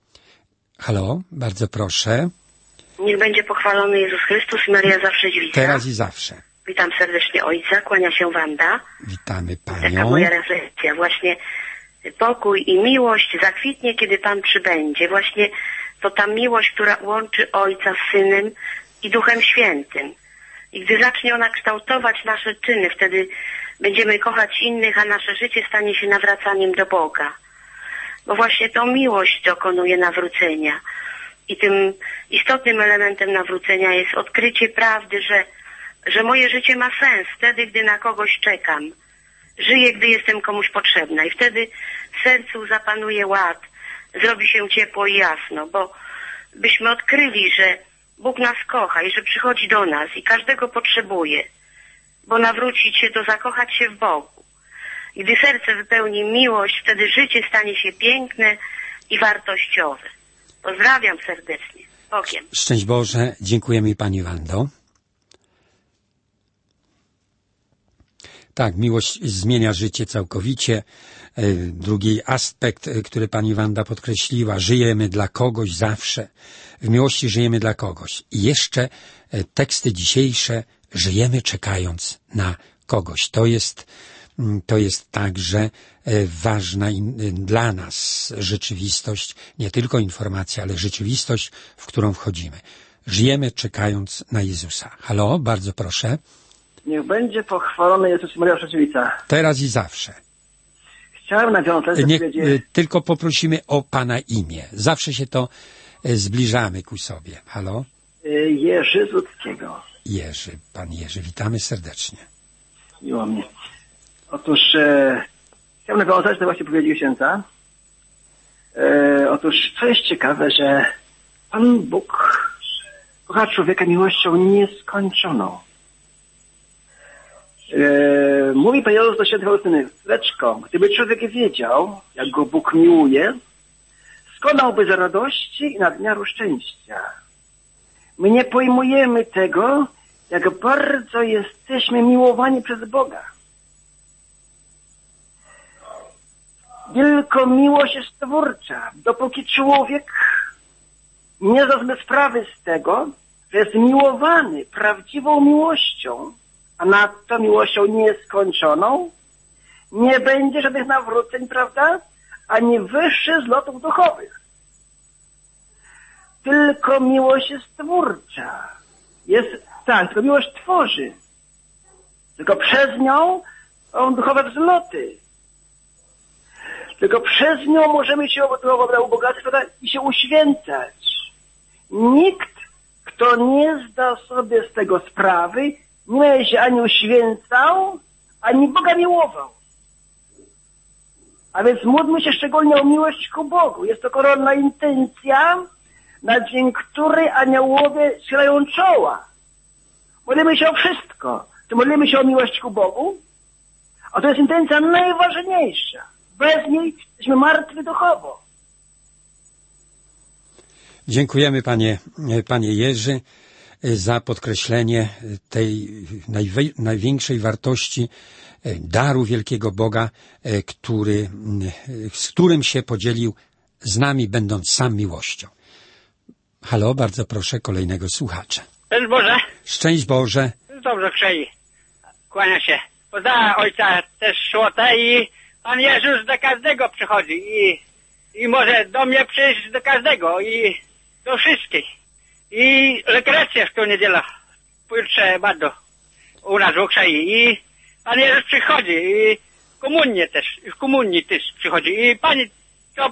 Halo, bardzo proszę. Niech będzie pochwalony Jezus Chrystus i Maria zawsze Dziewicza. Teraz i zawsze. Witam serdecznie Ojca, kłania się Wanda. Witamy Panią. Taka moja refleksja, właśnie pokój i miłość zakwitnie, kiedy Pan przybędzie. Właśnie to ta miłość, która łączy Ojca z Synem i Duchem Świętym. I gdy zacznie ona kształtować nasze czyny, wtedy będziemy kochać innych, a nasze życie stanie się nawracaniem do Boga. Bo właśnie to miłość dokonuje nawrócenia. I tym istotnym elementem nawrócenia jest odkrycie prawdy, że, że moje życie ma sens wtedy, gdy na kogoś czekam. Żyję, gdy jestem komuś potrzebna. I wtedy w sercu zapanuje ład, zrobi się ciepło i jasno, bo byśmy odkryli, że Bóg nas kocha i że przychodzi do nas i każdego potrzebuje, bo nawrócić się to zakochać się w Bogu. I gdy serce wypełni miłość, wtedy życie stanie się piękne i wartościowe. Pozdrawiam serdecznie. Bogiem. Szczęść Boże, dziękujemy Pani Wando. Tak, miłość zmienia życie całkowicie. Drugi aspekt, który Pani Wanda podkreśliła, żyjemy dla kogoś zawsze. W miłości żyjemy dla kogoś. I jeszcze teksty dzisiejsze, żyjemy czekając na kogoś. To jest, to jest także ważna dla nas rzeczywistość, nie tylko informacja, ale rzeczywistość, w którą wchodzimy. Żyjemy czekając na Jezusa. Halo, bardzo proszę. Niech będzie pochwalony Jezus Maria Oszczędnica. Teraz i zawsze. Chciałem nawiązać do Nie, powiedzieć... Tylko poprosimy o Pana imię. Zawsze się to zbliżamy ku sobie. Halo? Jerzy Złockiego. Jerzy, Pan Jerzy, witamy serdecznie. Miło mnie. Otóż e, chciałem nawiązać do właśnie powiedzi księdza. E, otóż co jest ciekawe, że Pan Bóg kocha człowieka miłością nieskończoną. E, mówi Pan Jezus do świętej Faustyny: Leczko, gdyby człowiek wiedział, jak go Bóg miłuje, skonałby z radości i nadmiaru szczęścia. My nie pojmujemy tego, jak bardzo jesteśmy miłowani przez Boga. Tylko miłość jest twórcza. Dopóki człowiek nie zda sobie sprawy z tego, że jest miłowany prawdziwą miłością, a nadto miłością nieskończoną, nie będzie żadnych nawróceń, prawda? Ani wyższych zlotów duchowych. Tylko miłość jest twórcza. Jest, tak, tylko miłość tworzy. Tylko przez nią są duchowe wzloty. Tylko przez nią możemy się ubogacać i się uświęcać. Nikt, kto nie zda sobie z tego sprawy, nie się ani uświęcał, ani Boga miłował. A więc módlmy się szczególnie o miłość ku Bogu. Jest to koronna intencja, na dzień której aniołowie schilają czoła. Modlimy się o wszystko. Czy modlimy się o miłość ku Bogu? A to jest intencja najważniejsza. Bez niej jesteśmy martwi duchowo. Dziękujemy Panie, Panie Jerzy za podkreślenie tej najwej, największej wartości daru wielkiego Boga, który, z którym się podzielił z nami, będąc sam miłością. Halo, bardzo proszę kolejnego słuchacza. Szczęść Boże. Szczęść Boże. Dobrze krzei. Kłania się. Pozdrawiam ojca też Szłotę i Pan Jezus do każdego przychodzi i, i może do mnie przyjść do każdego i do wszystkich. I rekreację w tą niedzielę. Pojutrze bardzo u nas w Okrzei. I Pan Jezus przychodzi i komunię też, w komunii też przychodzi. I Pani to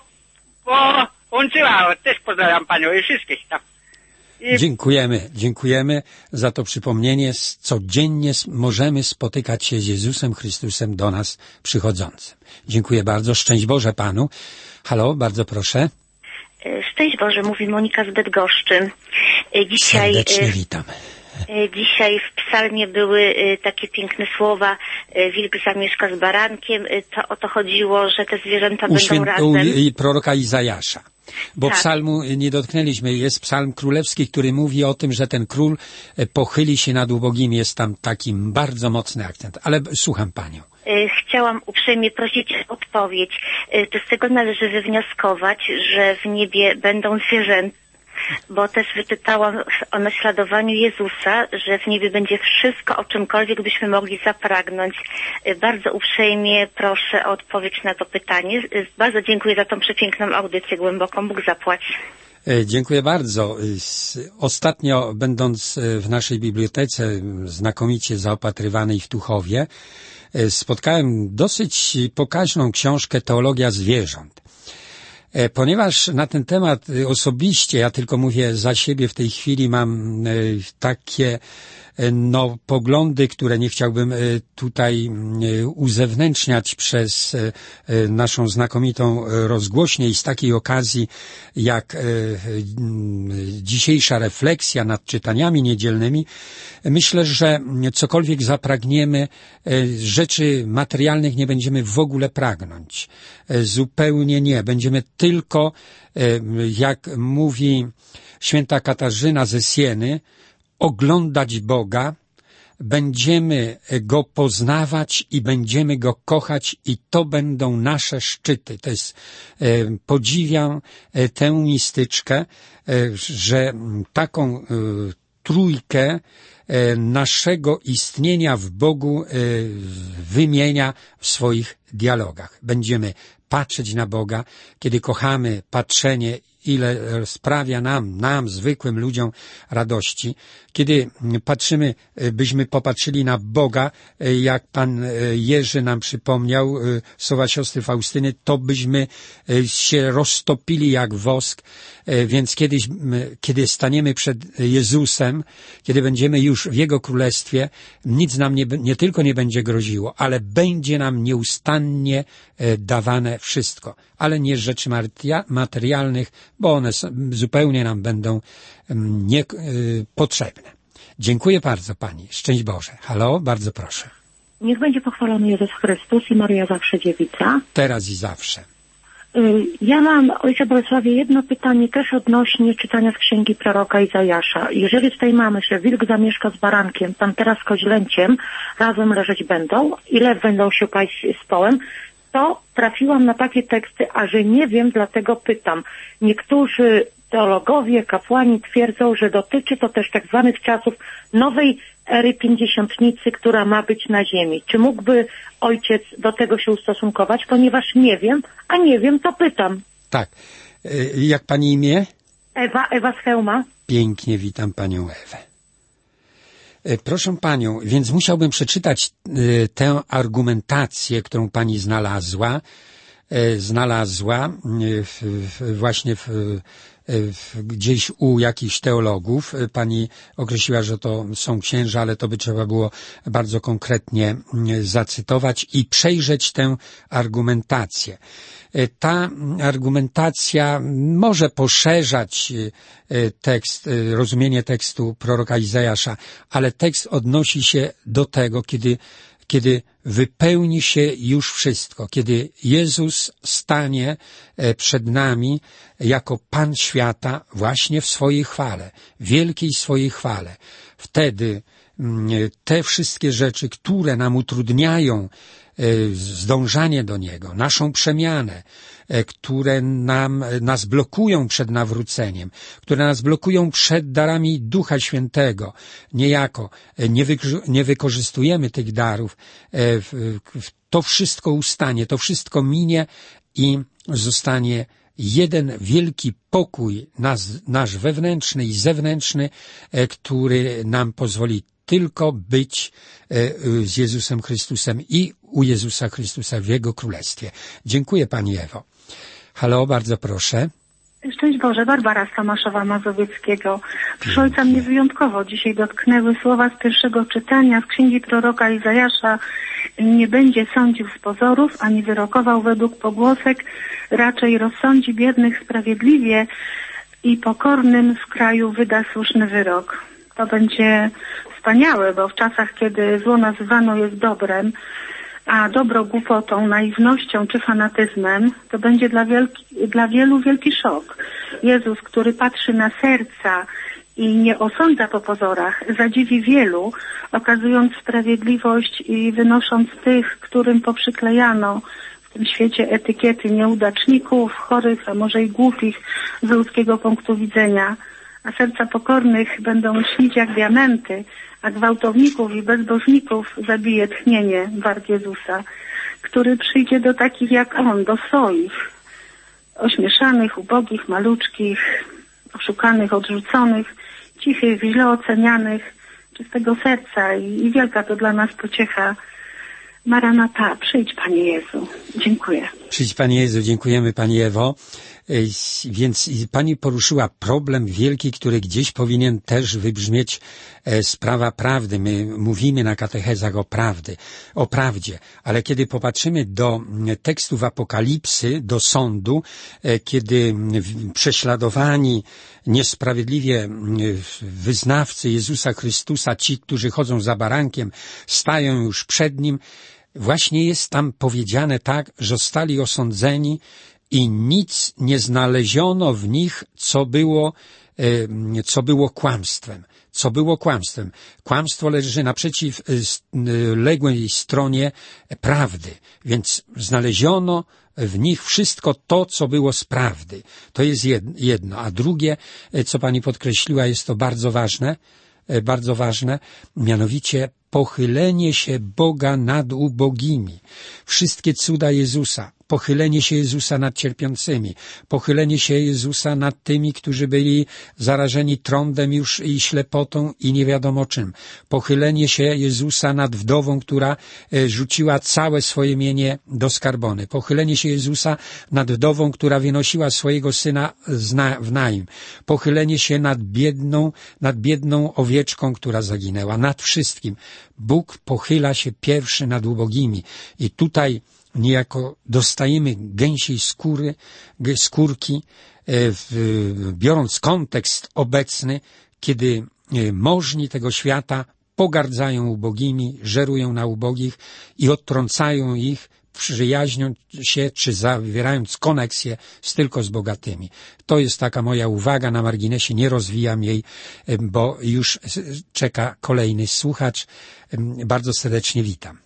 połączyła, też pozdrawiam Panią i wszystkich tam. I... Dziękujemy, dziękujemy za to przypomnienie. Codziennie możemy spotykać się z Jezusem Chrystusem do nas przychodzącym. Dziękuję bardzo. Szczęść Boże Panu. Halo, bardzo proszę. Szczęść Boże, mówi Monika z Bydgoszczy. Dzisiaj, serdecznie witam. Dzisiaj w psalmie były takie piękne słowa: wilk zamieszka z barankiem. To o to chodziło, że te zwierzęta u będą świę... razem. U proroka Izajasza. Bo tak. Psalmu nie dotknęliśmy. Jest psalm królewski, który mówi o tym, że ten król pochyli się nad ubogim. Jest tam taki bardzo mocny akcent. Ale słucham Panią. Chciałam uprzejmie prosić o odpowiedź. To z tego należy wywnioskować, że w niebie będą zwierzęta, bo też wyczytałam o naśladowaniu Jezusa, że w niebie będzie wszystko, o czymkolwiek byśmy mogli zapragnąć. Bardzo uprzejmie proszę o odpowiedź na to pytanie. Bardzo dziękuję za tą przepiękną audycję. Głęboką Bóg zapłać. Dziękuję bardzo. Ostatnio, będąc w naszej bibliotece znakomicie zaopatrywanej w Tuchowie, spotkałem dosyć pokaźną książkę Teologia zwierząt. Ponieważ na ten temat osobiście, ja tylko mówię za siebie, w tej chwili mam takie no, poglądy, które nie chciałbym tutaj uzewnętrzniać przez naszą znakomitą rozgłośnię i z takiej okazji jak dzisiejsza refleksja nad czytaniami niedzielnymi, myślę, że cokolwiek zapragniemy, rzeczy materialnych nie będziemy w ogóle pragnąć. Zupełnie nie. Będziemy tylko, jak mówi święta Katarzyna ze Sieny, oglądać Boga, będziemy Go poznawać i będziemy Go kochać i to będą nasze szczyty. To jest, podziwiam tę mistyczkę, że taką trójkę naszego istnienia w Bogu wymienia w swoich dialogach. Będziemy patrzeć na Boga, kiedy kochamy patrzenie, ile sprawia nam, nam, zwykłym ludziom radości. Kiedy patrzymy, byśmy popatrzyli na Boga, jak Pan Jerzy nam przypomniał, słowa siostry Faustyny, to byśmy się roztopili jak wosk, więc kiedyś, kiedy staniemy przed Jezusem, kiedy będziemy już w Jego Królestwie, nic nam nie, nie tylko nie będzie groziło, ale będzie nam nieustannie dawane wszystko, ale nie rzeczy materialnych, bo one zupełnie nam będą niepotrzebne. Dziękuję bardzo Pani. Szczęść Boże. Halo, bardzo proszę. Niech będzie pochwalony Jezus Chrystus i Maria zawsze dziewica. Teraz i zawsze. Ja mam, Ojcze Bolesławie, jedno pytanie też odnośnie czytania z księgi proroka Izajasza. Jeżeli tutaj mamy, że wilk zamieszka z barankiem, pantera z koźlęciem razem leżeć będą i lew będą się paść z połem, to trafiłam na takie teksty, a że nie wiem, dlatego pytam. Niektórzy teologowie, kapłani twierdzą, że dotyczy to też tak zwanych czasów nowej ery pięćdziesiątnicy, która ma być na ziemi. Czy mógłby ojciec do tego się ustosunkować? Ponieważ nie wiem, a nie wiem, to pytam. Tak. Jak pani imię? Ewa, Ewa z Chełma. Pięknie witam panią Ewę. Proszę panią, więc musiałbym przeczytać tę argumentację, którą pani znalazła, znalazła właśnie w, w, gdzieś u jakichś teologów. Pani określiła, że to są księża, ale to by trzeba było bardzo konkretnie zacytować i przejrzeć tę argumentację. Ta argumentacja może poszerzać tekst, rozumienie tekstu proroka Izajasza, ale tekst odnosi się do tego, kiedy, kiedy wypełni się już wszystko, kiedy Jezus stanie przed nami jako Pan świata właśnie w swojej chwale, wielkiej swojej chwale. Wtedy te wszystkie rzeczy, które nam utrudniają zdążanie do Niego, naszą przemianę, które nam, nas blokują przed nawróceniem, które nas blokują przed darami Ducha Świętego. Niejako nie, wy, nie wykorzystujemy tych darów, to wszystko ustanie, to wszystko minie i zostanie jeden wielki pokój nas, nasz wewnętrzny i zewnętrzny, który nam pozwoli tylko być z Jezusem Chrystusem i u Jezusa Chrystusa w Jego Królestwie. Dziękuję Pani Ewo. Halo, bardzo proszę. Szczęść Boże, Barbara z Tomaszowa Mazowieckiego. Proszę Ojca, mnie wyjątkowo dzisiaj dotknęły słowa z pierwszego czytania z księgi proroka Izajasza. Nie będzie sądził z pozorów, ani wyrokował według pogłosek, raczej rozsądzi biednych sprawiedliwie i pokornym w kraju wyda słuszny wyrok. To będzie wspaniałe, bo w czasach, kiedy zło nazywano jest dobrem, a dobro głupotą, naiwnością czy fanatyzmem, to będzie dla, wielki, dla wielu wielki szok. Jezus, który patrzy na serca i nie osądza po pozorach, zadziwi wielu, okazując sprawiedliwość i wynosząc tych, którym poprzyklejano w tym świecie etykiety nieudaczników, chorych, a może i głupich z ludzkiego punktu widzenia. A serca pokornych będą śnić jak diamenty, a gwałtowników i bezbożników zabije tchnienie wart Jezusa, który przyjdzie do takich jak On, do swoich, ośmieszanych, ubogich, maluczkich, oszukanych, odrzuconych, cichych, źle ocenianych, czystego serca i, i wielka to dla nas pociecha. Maranata, przyjdź Panie Jezu. Dziękuję. Przyjdź Panie Jezu, dziękujemy Pani Ewo. Więc pani poruszyła problem wielki, który gdzieś powinien też wybrzmieć, sprawa prawdy. My mówimy na katechezach o prawdy, o prawdzie, ale kiedy popatrzymy do tekstów Apokalipsy, do sądu, kiedy prześladowani niesprawiedliwie wyznawcy Jezusa Chrystusa, ci, którzy chodzą za barankiem, stają już przed Nim, właśnie jest tam powiedziane tak, że zostali osądzeni i nic nie znaleziono w nich, co było, co było kłamstwem. Co było kłamstwem. Kłamstwo leży naprzeciw ległej stronie prawdy, więc znaleziono w nich wszystko to, co było z prawdy. To jest jedno. A drugie, co pani podkreśliła, jest to bardzo ważne, bardzo ważne, mianowicie pochylenie się Boga nad ubogimi. Wszystkie cuda Jezusa, pochylenie się Jezusa nad cierpiącymi, pochylenie się Jezusa nad tymi, którzy byli zarażeni trądem już i ślepotą i nie wiadomo czym. Pochylenie się Jezusa nad wdową, która rzuciła całe swoje mienie do skarbony. Pochylenie się Jezusa nad wdową, która wynosiła swojego syna w najem. Pochylenie się nad biedną, nad biedną owieczką, która zaginęła. Nad wszystkim. Bóg pochyla się pierwszy nad ubogimi. I tutaj niejako dostajemy gęsiej skóry, skórki, biorąc kontekst obecny, kiedy możni tego świata pogardzają ubogimi, żerują na ubogich i odtrącają ich, przyjaźnią się, czy zawierając koneksję z tylko z bogatymi. To jest taka moja uwaga na marginesie, nie rozwijam jej, bo już czeka kolejny słuchacz. Bardzo serdecznie witam.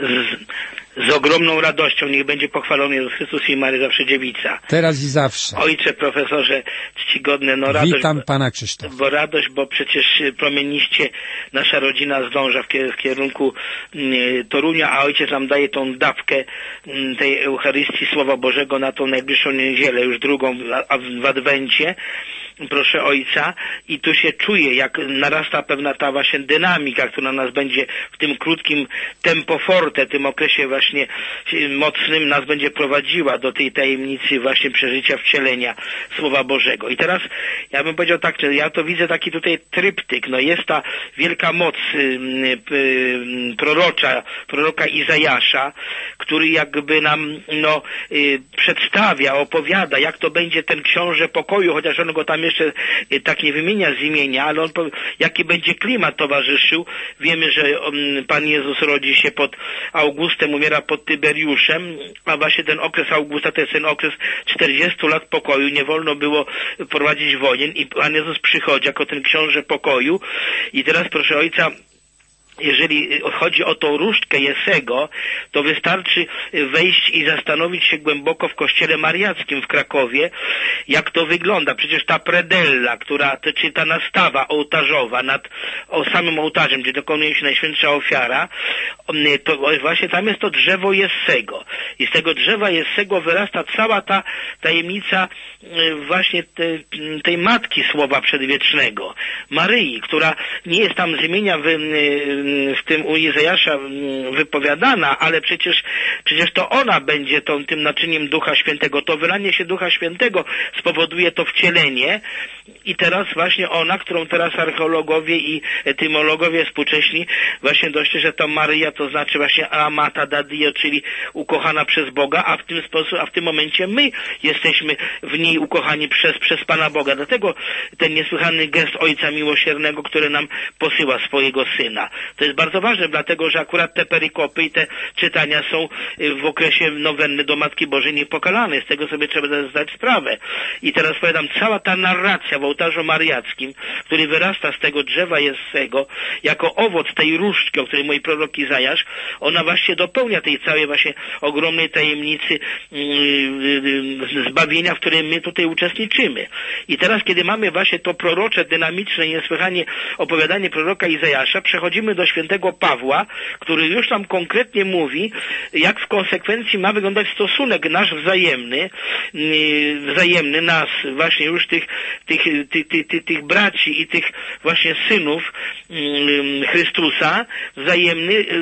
Z ogromną radością niech będzie pochwalony Jezus Chrystus i Maria zawsze dziewica. Teraz i zawsze. Ojcze, profesorze, czcigodne, no radość. Witam pana Krzysztofa. Bo radość, bo przecież promieniście nasza rodzina zdąża w kierunku Torunia, a ojciec nam daje tą dawkę tej Eucharystii Słowa Bożego na tą najbliższą niedzielę, już drugą w Adwencie. Proszę Ojca, i tu się czuje, jak narasta pewna ta właśnie dynamika, która nas będzie w tym krótkim tempo forte, tym okresie właśnie mocnym nas będzie prowadziła do tej tajemnicy właśnie przeżycia wcielenia Słowa Bożego. I teraz ja bym powiedział tak, że ja to widzę taki tutaj tryptyk, no jest ta wielka moc y, y, prorocza, proroka Izajasza, który jakby nam no y, przedstawia, opowiada, jak to będzie ten książę pokoju, chociaż on go tam jeszcze tak nie wymienia z imienia, ale on powie, jaki będzie klimat towarzyszył. Wiemy, że on, Pan Jezus rodzi się pod Augustem, umiera pod Tyberiuszem, a właśnie ten okres Augusta to jest ten okres czterdziestu lat pokoju, nie wolno było prowadzić wojen i Pan Jezus przychodzi jako ten książę pokoju. I teraz proszę Ojca, jeżeli chodzi o tą różdżkę Jesego, to wystarczy wejść i zastanowić się głęboko w kościele mariackim w Krakowie, jak to wygląda. Przecież ta predella, która, to, czy ta nastawa ołtarzowa nad o samym ołtarzem, gdzie dokonuje się najświętsza ofiara, to właśnie tam jest to drzewo Jesego. I z tego drzewa Jesego wyrasta cała ta tajemnica właśnie te, tej Matki Słowa Przedwiecznego, Maryi, która nie jest tam z imienia wy, w tym u Izajasza wypowiadana, ale przecież przecież to ona będzie tą, tym naczyniem Ducha Świętego. To wylanie się Ducha Świętego spowoduje to wcielenie i teraz właśnie ona, którą teraz archeologowie i etymologowie współcześni właśnie doszli, że to Maryja to znaczy właśnie amata da Dio, czyli ukochana przez Boga, a w tym sposób, a w tym momencie my jesteśmy w niej ukochani przez, przez Pana Boga. Dlatego ten niesłychany gest Ojca Miłosiernego, który nam posyła swojego Syna. To jest bardzo ważne, dlatego że akurat te perykopy i te czytania są w okresie nowenny do Matki Bożej niepokalane. Z tego sobie trzeba zdać sprawę. I teraz powiadam, cała ta narracja w ołtarzu mariackim, który wyrasta z tego drzewa Jesego, jako owoc tej różdżki, o której mój prorok Izajasz, ona właśnie dopełnia tej całej właśnie ogromnej tajemnicy yy, zbawienia, w którym my tutaj uczestniczymy. I teraz, kiedy mamy właśnie to prorocze, dynamiczne i niesłychanie opowiadanie proroka Izajasza, przechodzimy do świętego Pawła, który już nam konkretnie mówi, jak w konsekwencji ma wyglądać stosunek nasz wzajemny, yy, wzajemny nas, właśnie już tych, tych, tych, tych, tych, tych braci i tych właśnie synów yy, Chrystusa, wzajemny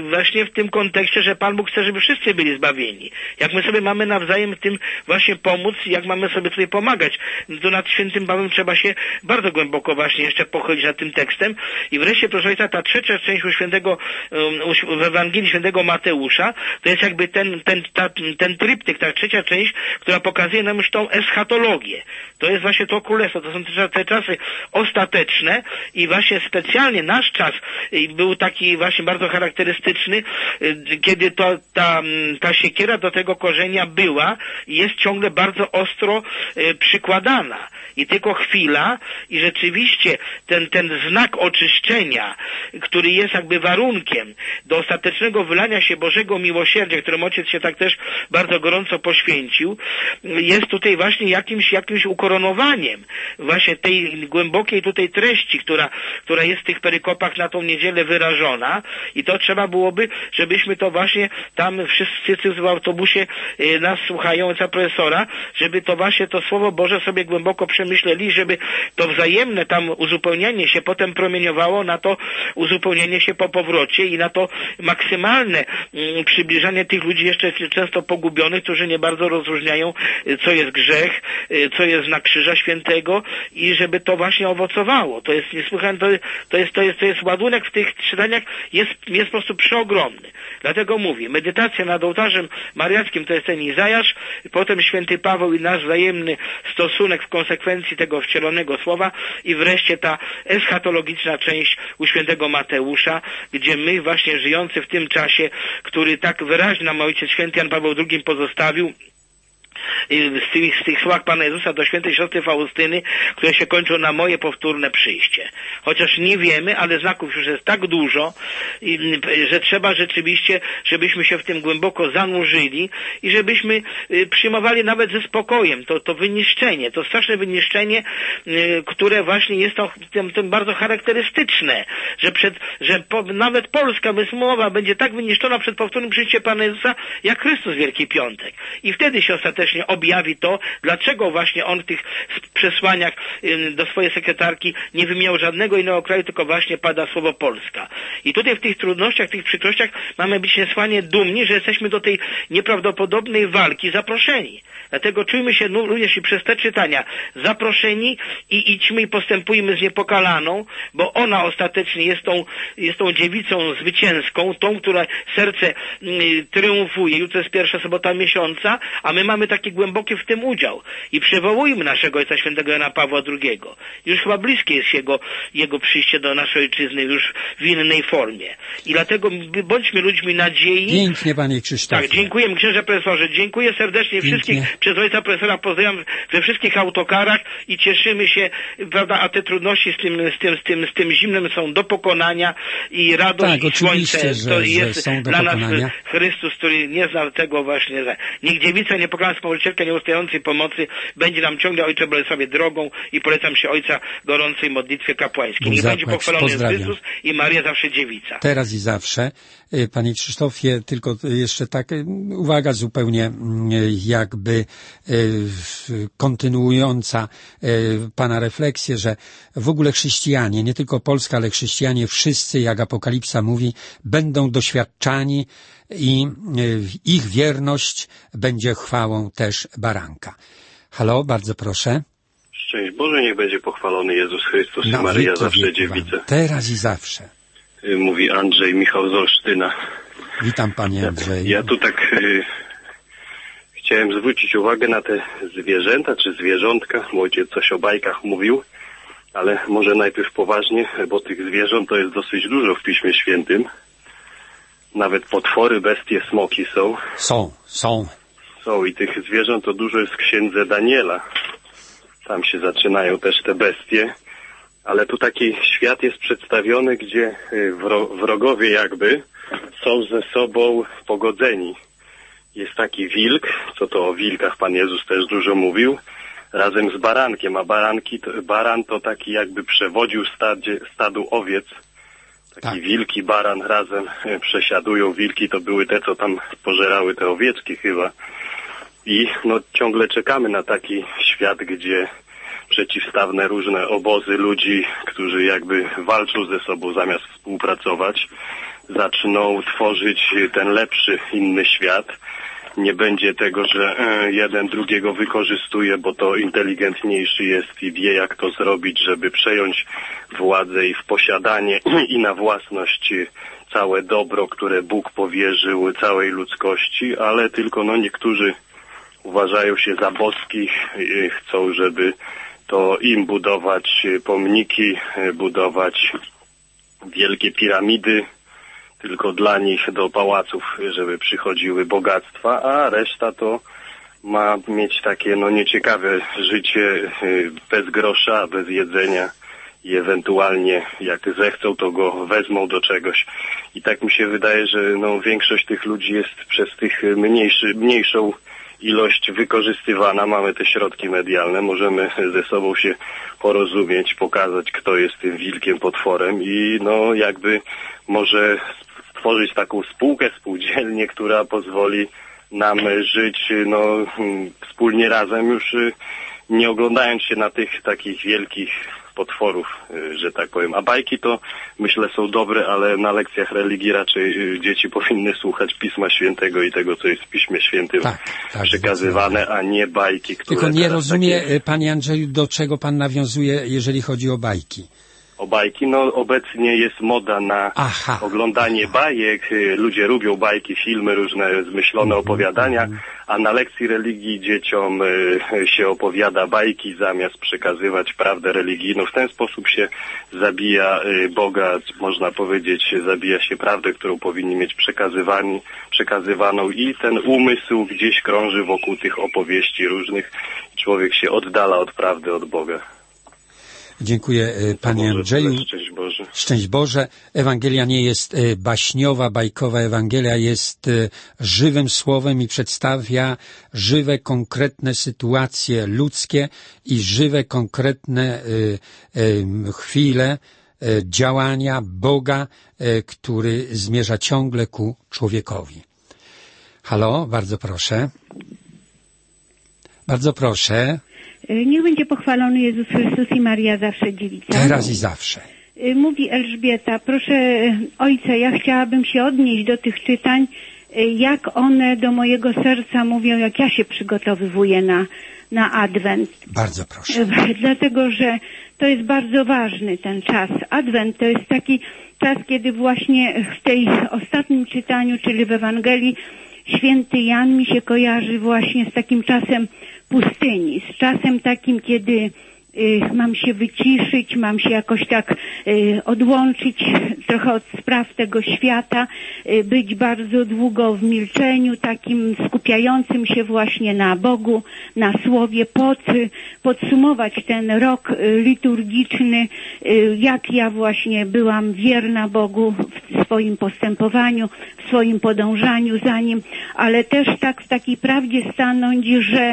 właśnie w tym kontekście, że Pan Bóg chce, żeby wszyscy byli zbawieni. Jak my sobie mamy nawzajem w tym właśnie pomóc, jak mamy sobie tutaj pomagać, to nad świętym Pawłem trzeba się bardzo głęboko właśnie jeszcze pochylić nad tym tekstem. I wreszcie, proszę ojca, ta trzecia część u świętego, w Ewangelii świętego Mateusza, to jest jakby ten, ten, ta, ten tryptyk, ta trzecia część, która pokazuje nam już tą eschatologię. To jest właśnie to królestwo, to są te, te czasy ostateczne i właśnie specjalnie nasz czas był taki właśnie bardzo charakterystyczny, kiedy to ta, ta siekiera do tego korzenia była i jest ciągle bardzo ostro przykładana. I tylko chwila i rzeczywiście ten, ten znak oczyszczenia, który jest jakby warunkiem do ostatecznego wylania się Bożego miłosierdzia, którym Ojciec się tak też bardzo gorąco poświęcił, jest tutaj właśnie jakimś, jakimś ukoronowaniem właśnie tej głębokiej tutaj treści, która, która jest w tych perykopach na tą niedzielę wyrażona i to trzeba byłoby, żebyśmy to właśnie tam wszyscy w autobusie nas słuchają, ojca profesora, żeby to właśnie to Słowo Boże sobie głęboko przemyśleli, żeby to wzajemne tam uzupełnianie się potem promieniowało na to uzupełnienie się po powrocie i na to maksymalne mm, przybliżanie tych ludzi jeszcze często pogubionych, którzy nie bardzo rozróżniają, co jest grzech, co jest znak Krzyża Świętego i żeby to właśnie owocowało. To jest niesłychane, to, to jest, to jest, to jest ładunek w tych czytaniach jest, jest po prostu przeogromny. Dlatego mówię, medytacja nad ołtarzem mariackim to jest ten Izajasz, potem święty Paweł i nasz wzajemny stosunek w konsekwencji tego wcielonego słowa i wreszcie ta eschatologiczna część u świętego Mateusza, gdzie my właśnie żyjący w tym czasie, który tak wyraźnie nam Ojciec Święty Jan Paweł drugi pozostawił, z tych, z tych słów Pana Jezusa do świętej siostry Faustyny, które się kończą na moje powtórne przyjście. Chociaż nie wiemy, ale znaków już jest tak dużo, że trzeba rzeczywiście, żebyśmy się w tym głęboko zanurzyli i żebyśmy przyjmowali nawet ze spokojem to, to wyniszczenie, to straszne wyniszczenie, które właśnie jest to, tym, tym bardzo charakterystyczne, że, przed, że po, nawet Polska wysmowa będzie tak wyniszczona przed powtórnym przyjściem Pana Jezusa, jak Chrystus Wielki Piątek. I wtedy się ostatecznie objawi to, dlaczego właśnie on w tych przesłaniach do swojej sekretarki nie wymieniał żadnego innego kraju, tylko właśnie pada słowo Polska. I tutaj w tych trudnościach, w tych przykrościach mamy być niesłychanie dumni, że jesteśmy do tej nieprawdopodobnej walki zaproszeni. Dlatego czujmy się no, również i przez te czytania zaproszeni i idźmy i postępujmy z niepokalaną, bo ona ostatecznie jest tą, jest tą dziewicą zwycięską, tą, która serce y, triumfuje. Jutro jest pierwsza sobota miesiąca, a my mamy taki głęboki w tym udział. I przywołujmy naszego Ojca Świętego Jana Pawła drugiego. Już chyba bliskie jest jego, jego przyjście do naszej ojczyzny już w innej formie. I dlatego bądźmy ludźmi nadziei. Pięknie, panie Krzysztofie. Tak, dziękuję księże profesorze. Dziękuję serdecznie Pięknie. wszystkich. Przez ojca profesora pozdrawiam we wszystkich autokarach i cieszymy się, prawda, a te trudności z tym, z tym, z tym, z tym zimnem są do pokonania i radość tak, i słońce że, to jest że są do dla pokonania. nas Chrystus, który nie zna tego właśnie, że niech dziewica niepokalana wspomocicielka nieustającej pomocy będzie nam ciągle Ojcze Bolesławie drogą i polecam się Ojca gorącej modlitwie kapłańskiej. Niech będzie pochwalony jest Chrystus i Maria zawsze dziewica. Teraz i zawsze. Panie Krzysztofie, tylko jeszcze tak uwaga zupełnie jakby kontynuująca Pana refleksję, że w ogóle chrześcijanie, nie tylko Polska, ale chrześcijanie wszyscy, jak Apokalipsa mówi, będą doświadczani i ich wierność będzie chwałą też baranka. Halo, bardzo proszę. Szczęść Boże, niech będzie pochwalony Jezus Chrystus i Maria zawsze dziewica. Teraz i zawsze. Mówi Andrzej Michał z Olsztyna. Witam panie Andrzeju. Ja tu tak y, chciałem zwrócić uwagę na te zwierzęta czy zwierzątka, bo ojciec coś o bajkach mówił, ale może najpierw poważnie, bo tych zwierząt to jest dosyć dużo w Piśmie Świętym. Nawet potwory, bestie, smoki są. Są, są. Są i tych zwierząt to dużo jest w księdze Daniela. Tam się zaczynają też te bestie. Ale tu taki świat jest przedstawiony, gdzie wrogowie jakby są ze sobą pogodzeni. Jest taki wilk, co to o wilkach Pan Jezus też dużo mówił, razem z barankiem, a baranki, baran to taki jakby przewodził stadzie, stadu owiec. Taki tak. Wilk i baran razem przesiadują. Wilki to były te, co tam pożerały te owieczki chyba. I no ciągle czekamy na taki świat, gdzie przeciwstawne różne obozy ludzi, którzy jakby walczą ze sobą zamiast współpracować, zaczną tworzyć ten lepszy, inny świat. Nie będzie tego, że jeden drugiego wykorzystuje, bo to inteligentniejszy jest i wie, jak to zrobić, żeby przejąć władzę i w posiadanie i na własność całe dobro, które Bóg powierzył całej ludzkości, ale tylko no niektórzy uważają się za boskich i chcą, żeby to im budować pomniki, budować wielkie piramidy, tylko dla nich do pałaców, żeby przychodziły bogactwa, a reszta to ma mieć takie no nieciekawe życie bez grosza, bez jedzenia i ewentualnie jak zechcą, to go wezmą do czegoś. I tak mi się wydaje, że no większość tych ludzi jest przez tych mniejszy, mniejszą ilość wykorzystywana. Mamy te środki medialne, możemy ze sobą się porozumieć, pokazać, kto jest tym wilkiem, potworem i no jakby może stworzyć taką spółkę, spółdzielnię, która pozwoli nam żyć no wspólnie razem, już nie oglądając się na tych takich wielkich potworów, że tak powiem. A bajki to myślę są dobre, ale na lekcjach religii raczej dzieci powinny słuchać Pisma Świętego i tego, co jest w Piśmie Świętym tak, tak, przekazywane, a nie bajki, które... Tylko nie rozumie, takie... Panie Andrzeju, do czego Pan nawiązuje, jeżeli chodzi o bajki. O bajki, no obecnie jest moda na Aha. oglądanie bajek, ludzie lubią bajki, filmy, różne zmyślone mm-hmm. opowiadania, a na lekcji religii dzieciom się opowiada bajki zamiast przekazywać prawdę religijną. W ten sposób się zabija Boga, można powiedzieć, zabija się prawdę, którą powinni mieć przekazywani, przekazywaną i ten umysł gdzieś krąży wokół tych opowieści różnych. Człowiek się oddala od prawdy, od Boga. Dziękuję Panie Andrzeju. Szczęść Boże. Szczęść Boże. Ewangelia nie jest baśniowa, bajkowa. Ewangelia jest żywym słowem i przedstawia żywe, konkretne sytuacje ludzkie i żywe, konkretne chwile działania Boga, który zmierza ciągle ku człowiekowi. Halo, bardzo proszę. Bardzo proszę. Niech będzie pochwalony Jezus Chrystus i Maria zawsze dziewica. Teraz i zawsze. Mówi Elżbieta, proszę Ojca, ja chciałabym się odnieść do tych czytań, jak one do mojego serca mówią, jak ja się przygotowywuję na, na Adwent. Bardzo proszę. Dlatego, że to jest bardzo ważny ten czas. Adwent to jest taki czas, kiedy właśnie w tej ostatnim czytaniu, czyli w Ewangelii, święty Jan mi się kojarzy właśnie z takim czasem pustyni, z czasem takim, kiedy y, mam się wyciszyć, mam się jakoś tak y, odłączyć trochę od spraw tego świata, y, być bardzo długo w milczeniu, takim skupiającym się właśnie na Bogu, na Słowie, pod, podsumować ten rok y, liturgiczny, y, jak ja właśnie byłam wierna Bogu w swoim postępowaniu, w swoim podążaniu za Nim, ale też tak w takiej prawdzie stanąć, że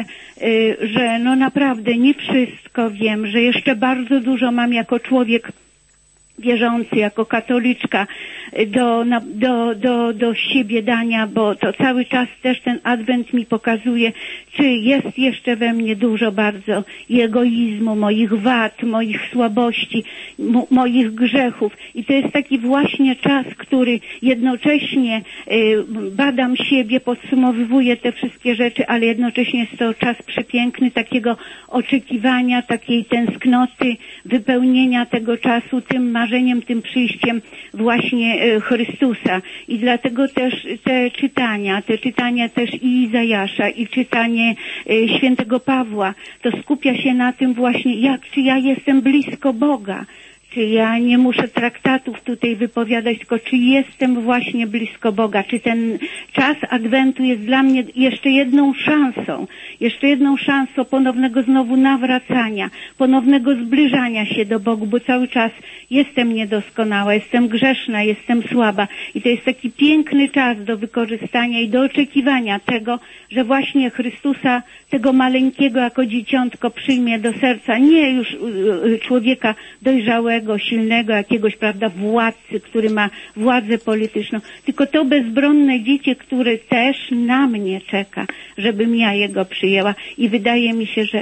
że no naprawdę nie wszystko wiem, że jeszcze bardzo dużo mam jako człowiek wierzący, jako katoliczka do, do, do, do siebie dania, bo to cały czas też ten Adwent mi pokazuje, czy jest jeszcze we mnie dużo bardzo egoizmu, moich wad, moich słabości, mo, moich grzechów. I to jest taki właśnie czas, który jednocześnie y, badam siebie, podsumowywuję te wszystkie rzeczy, ale jednocześnie jest to czas przepiękny, takiego oczekiwania, takiej tęsknoty, wypełnienia tego czasu tym marzeniem, tym przyjściem właśnie y, Chrystusa. I dlatego też te czytania, te czytania też i Izajasza, i czytanie y, świętego Pawła, to skupia się na tym właśnie, jak, czy ja jestem blisko Boga, czy ja nie muszę traktatów tutaj wypowiadać, tylko czy jestem właśnie blisko Boga, czy ten czas Adwentu jest dla mnie jeszcze jedną szansą, jeszcze jedną szansą ponownego znowu nawracania, ponownego zbliżania się do Bogu, bo cały czas jestem niedoskonała, jestem grzeszna, jestem słaba i to jest taki piękny czas do wykorzystania i do oczekiwania tego, że właśnie Chrystusa, tego maleńkiego jako dzieciątko przyjmie do serca, nie już człowieka dojrzałego, silnego, jakiegoś, prawda, władcy, który ma władzę polityczną, tylko to bezbronne dziecię, które też na mnie czeka, żebym ja jego przyjęła. I wydaje mi się, że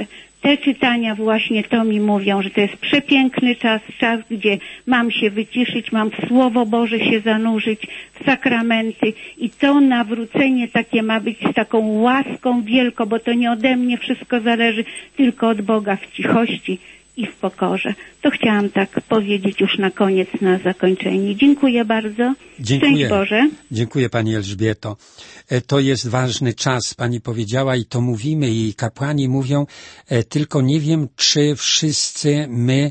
te czytania właśnie to mi mówią, że to jest przepiękny czas, czas, gdzie mam się wyciszyć, mam w Słowo Boże się zanurzyć, w sakramenty i to nawrócenie takie ma być z taką łaską wielką, bo to nie ode mnie wszystko zależy, tylko od Boga w cichości i w pokorze. To chciałam tak powiedzieć już na koniec, na zakończenie. Dziękuję bardzo. Dziękuję. Szczęść Boże. Dziękuję Pani Elżbieto. To jest ważny czas, Pani powiedziała i to mówimy i kapłani mówią, tylko nie wiem, czy wszyscy my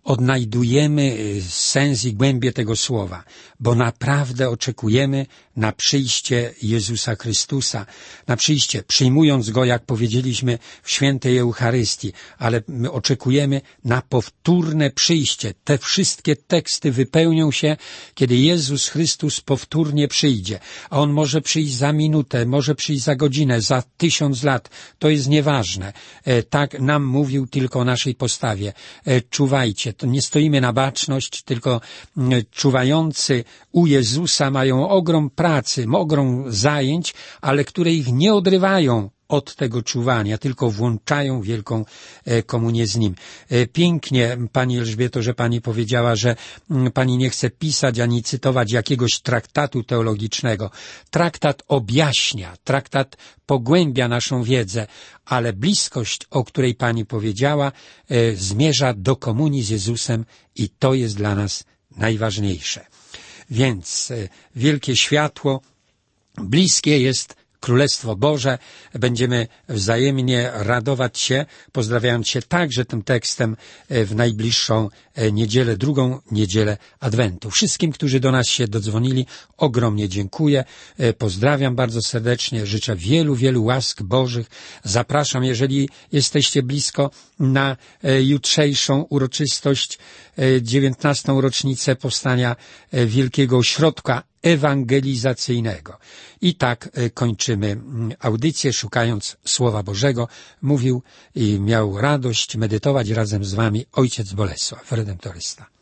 odnajdujemy sens i głębię tego słowa, bo naprawdę oczekujemy na przyjście Jezusa Chrystusa, na przyjście, przyjmując Go, jak powiedzieliśmy, w świętej Eucharystii, ale my oczekujemy na powtórne przyjście. Te wszystkie teksty wypełnią się, kiedy Jezus Chrystus powtórnie przyjdzie, a On może przyjść za minutę, może przyjść za godzinę, za tysiąc lat, to jest nieważne. Tak nam mówił tylko o naszej postawie. Czuwajcie, to nie stoimy na baczność, tylko czuwający u Jezusa mają ogrom pracy, ogrom zajęć, ale które ich nie odrywają od tego czuwania, tylko włączają wielką komunię z Nim. Pięknie, Pani Elżbieto, że Pani powiedziała, że Pani nie chce pisać ani cytować jakiegoś traktatu teologicznego. Traktat objaśnia, traktat pogłębia naszą wiedzę, ale bliskość, o której Pani powiedziała, zmierza do komunii z Jezusem i to jest dla nas najważniejsze. Więc wielkie światło, bliskie jest Królestwo Boże, będziemy wzajemnie radować się, pozdrawiając się także tym tekstem w najbliższą niedzielę, drugą niedzielę Adwentu. Wszystkim, którzy do nas się dodzwonili, ogromnie dziękuję, pozdrawiam bardzo serdecznie, życzę wielu, wielu łask Bożych. Zapraszam, jeżeli jesteście blisko, na jutrzejszą uroczystość, dziewiętnastą rocznicę powstania Wielkiego Ośrodka Ewangelizacyjnego. I tak kończymy audycję, szukając Słowa Bożego. Mówił i miał radość medytować razem z wami ojciec Bolesław, redemptorysta.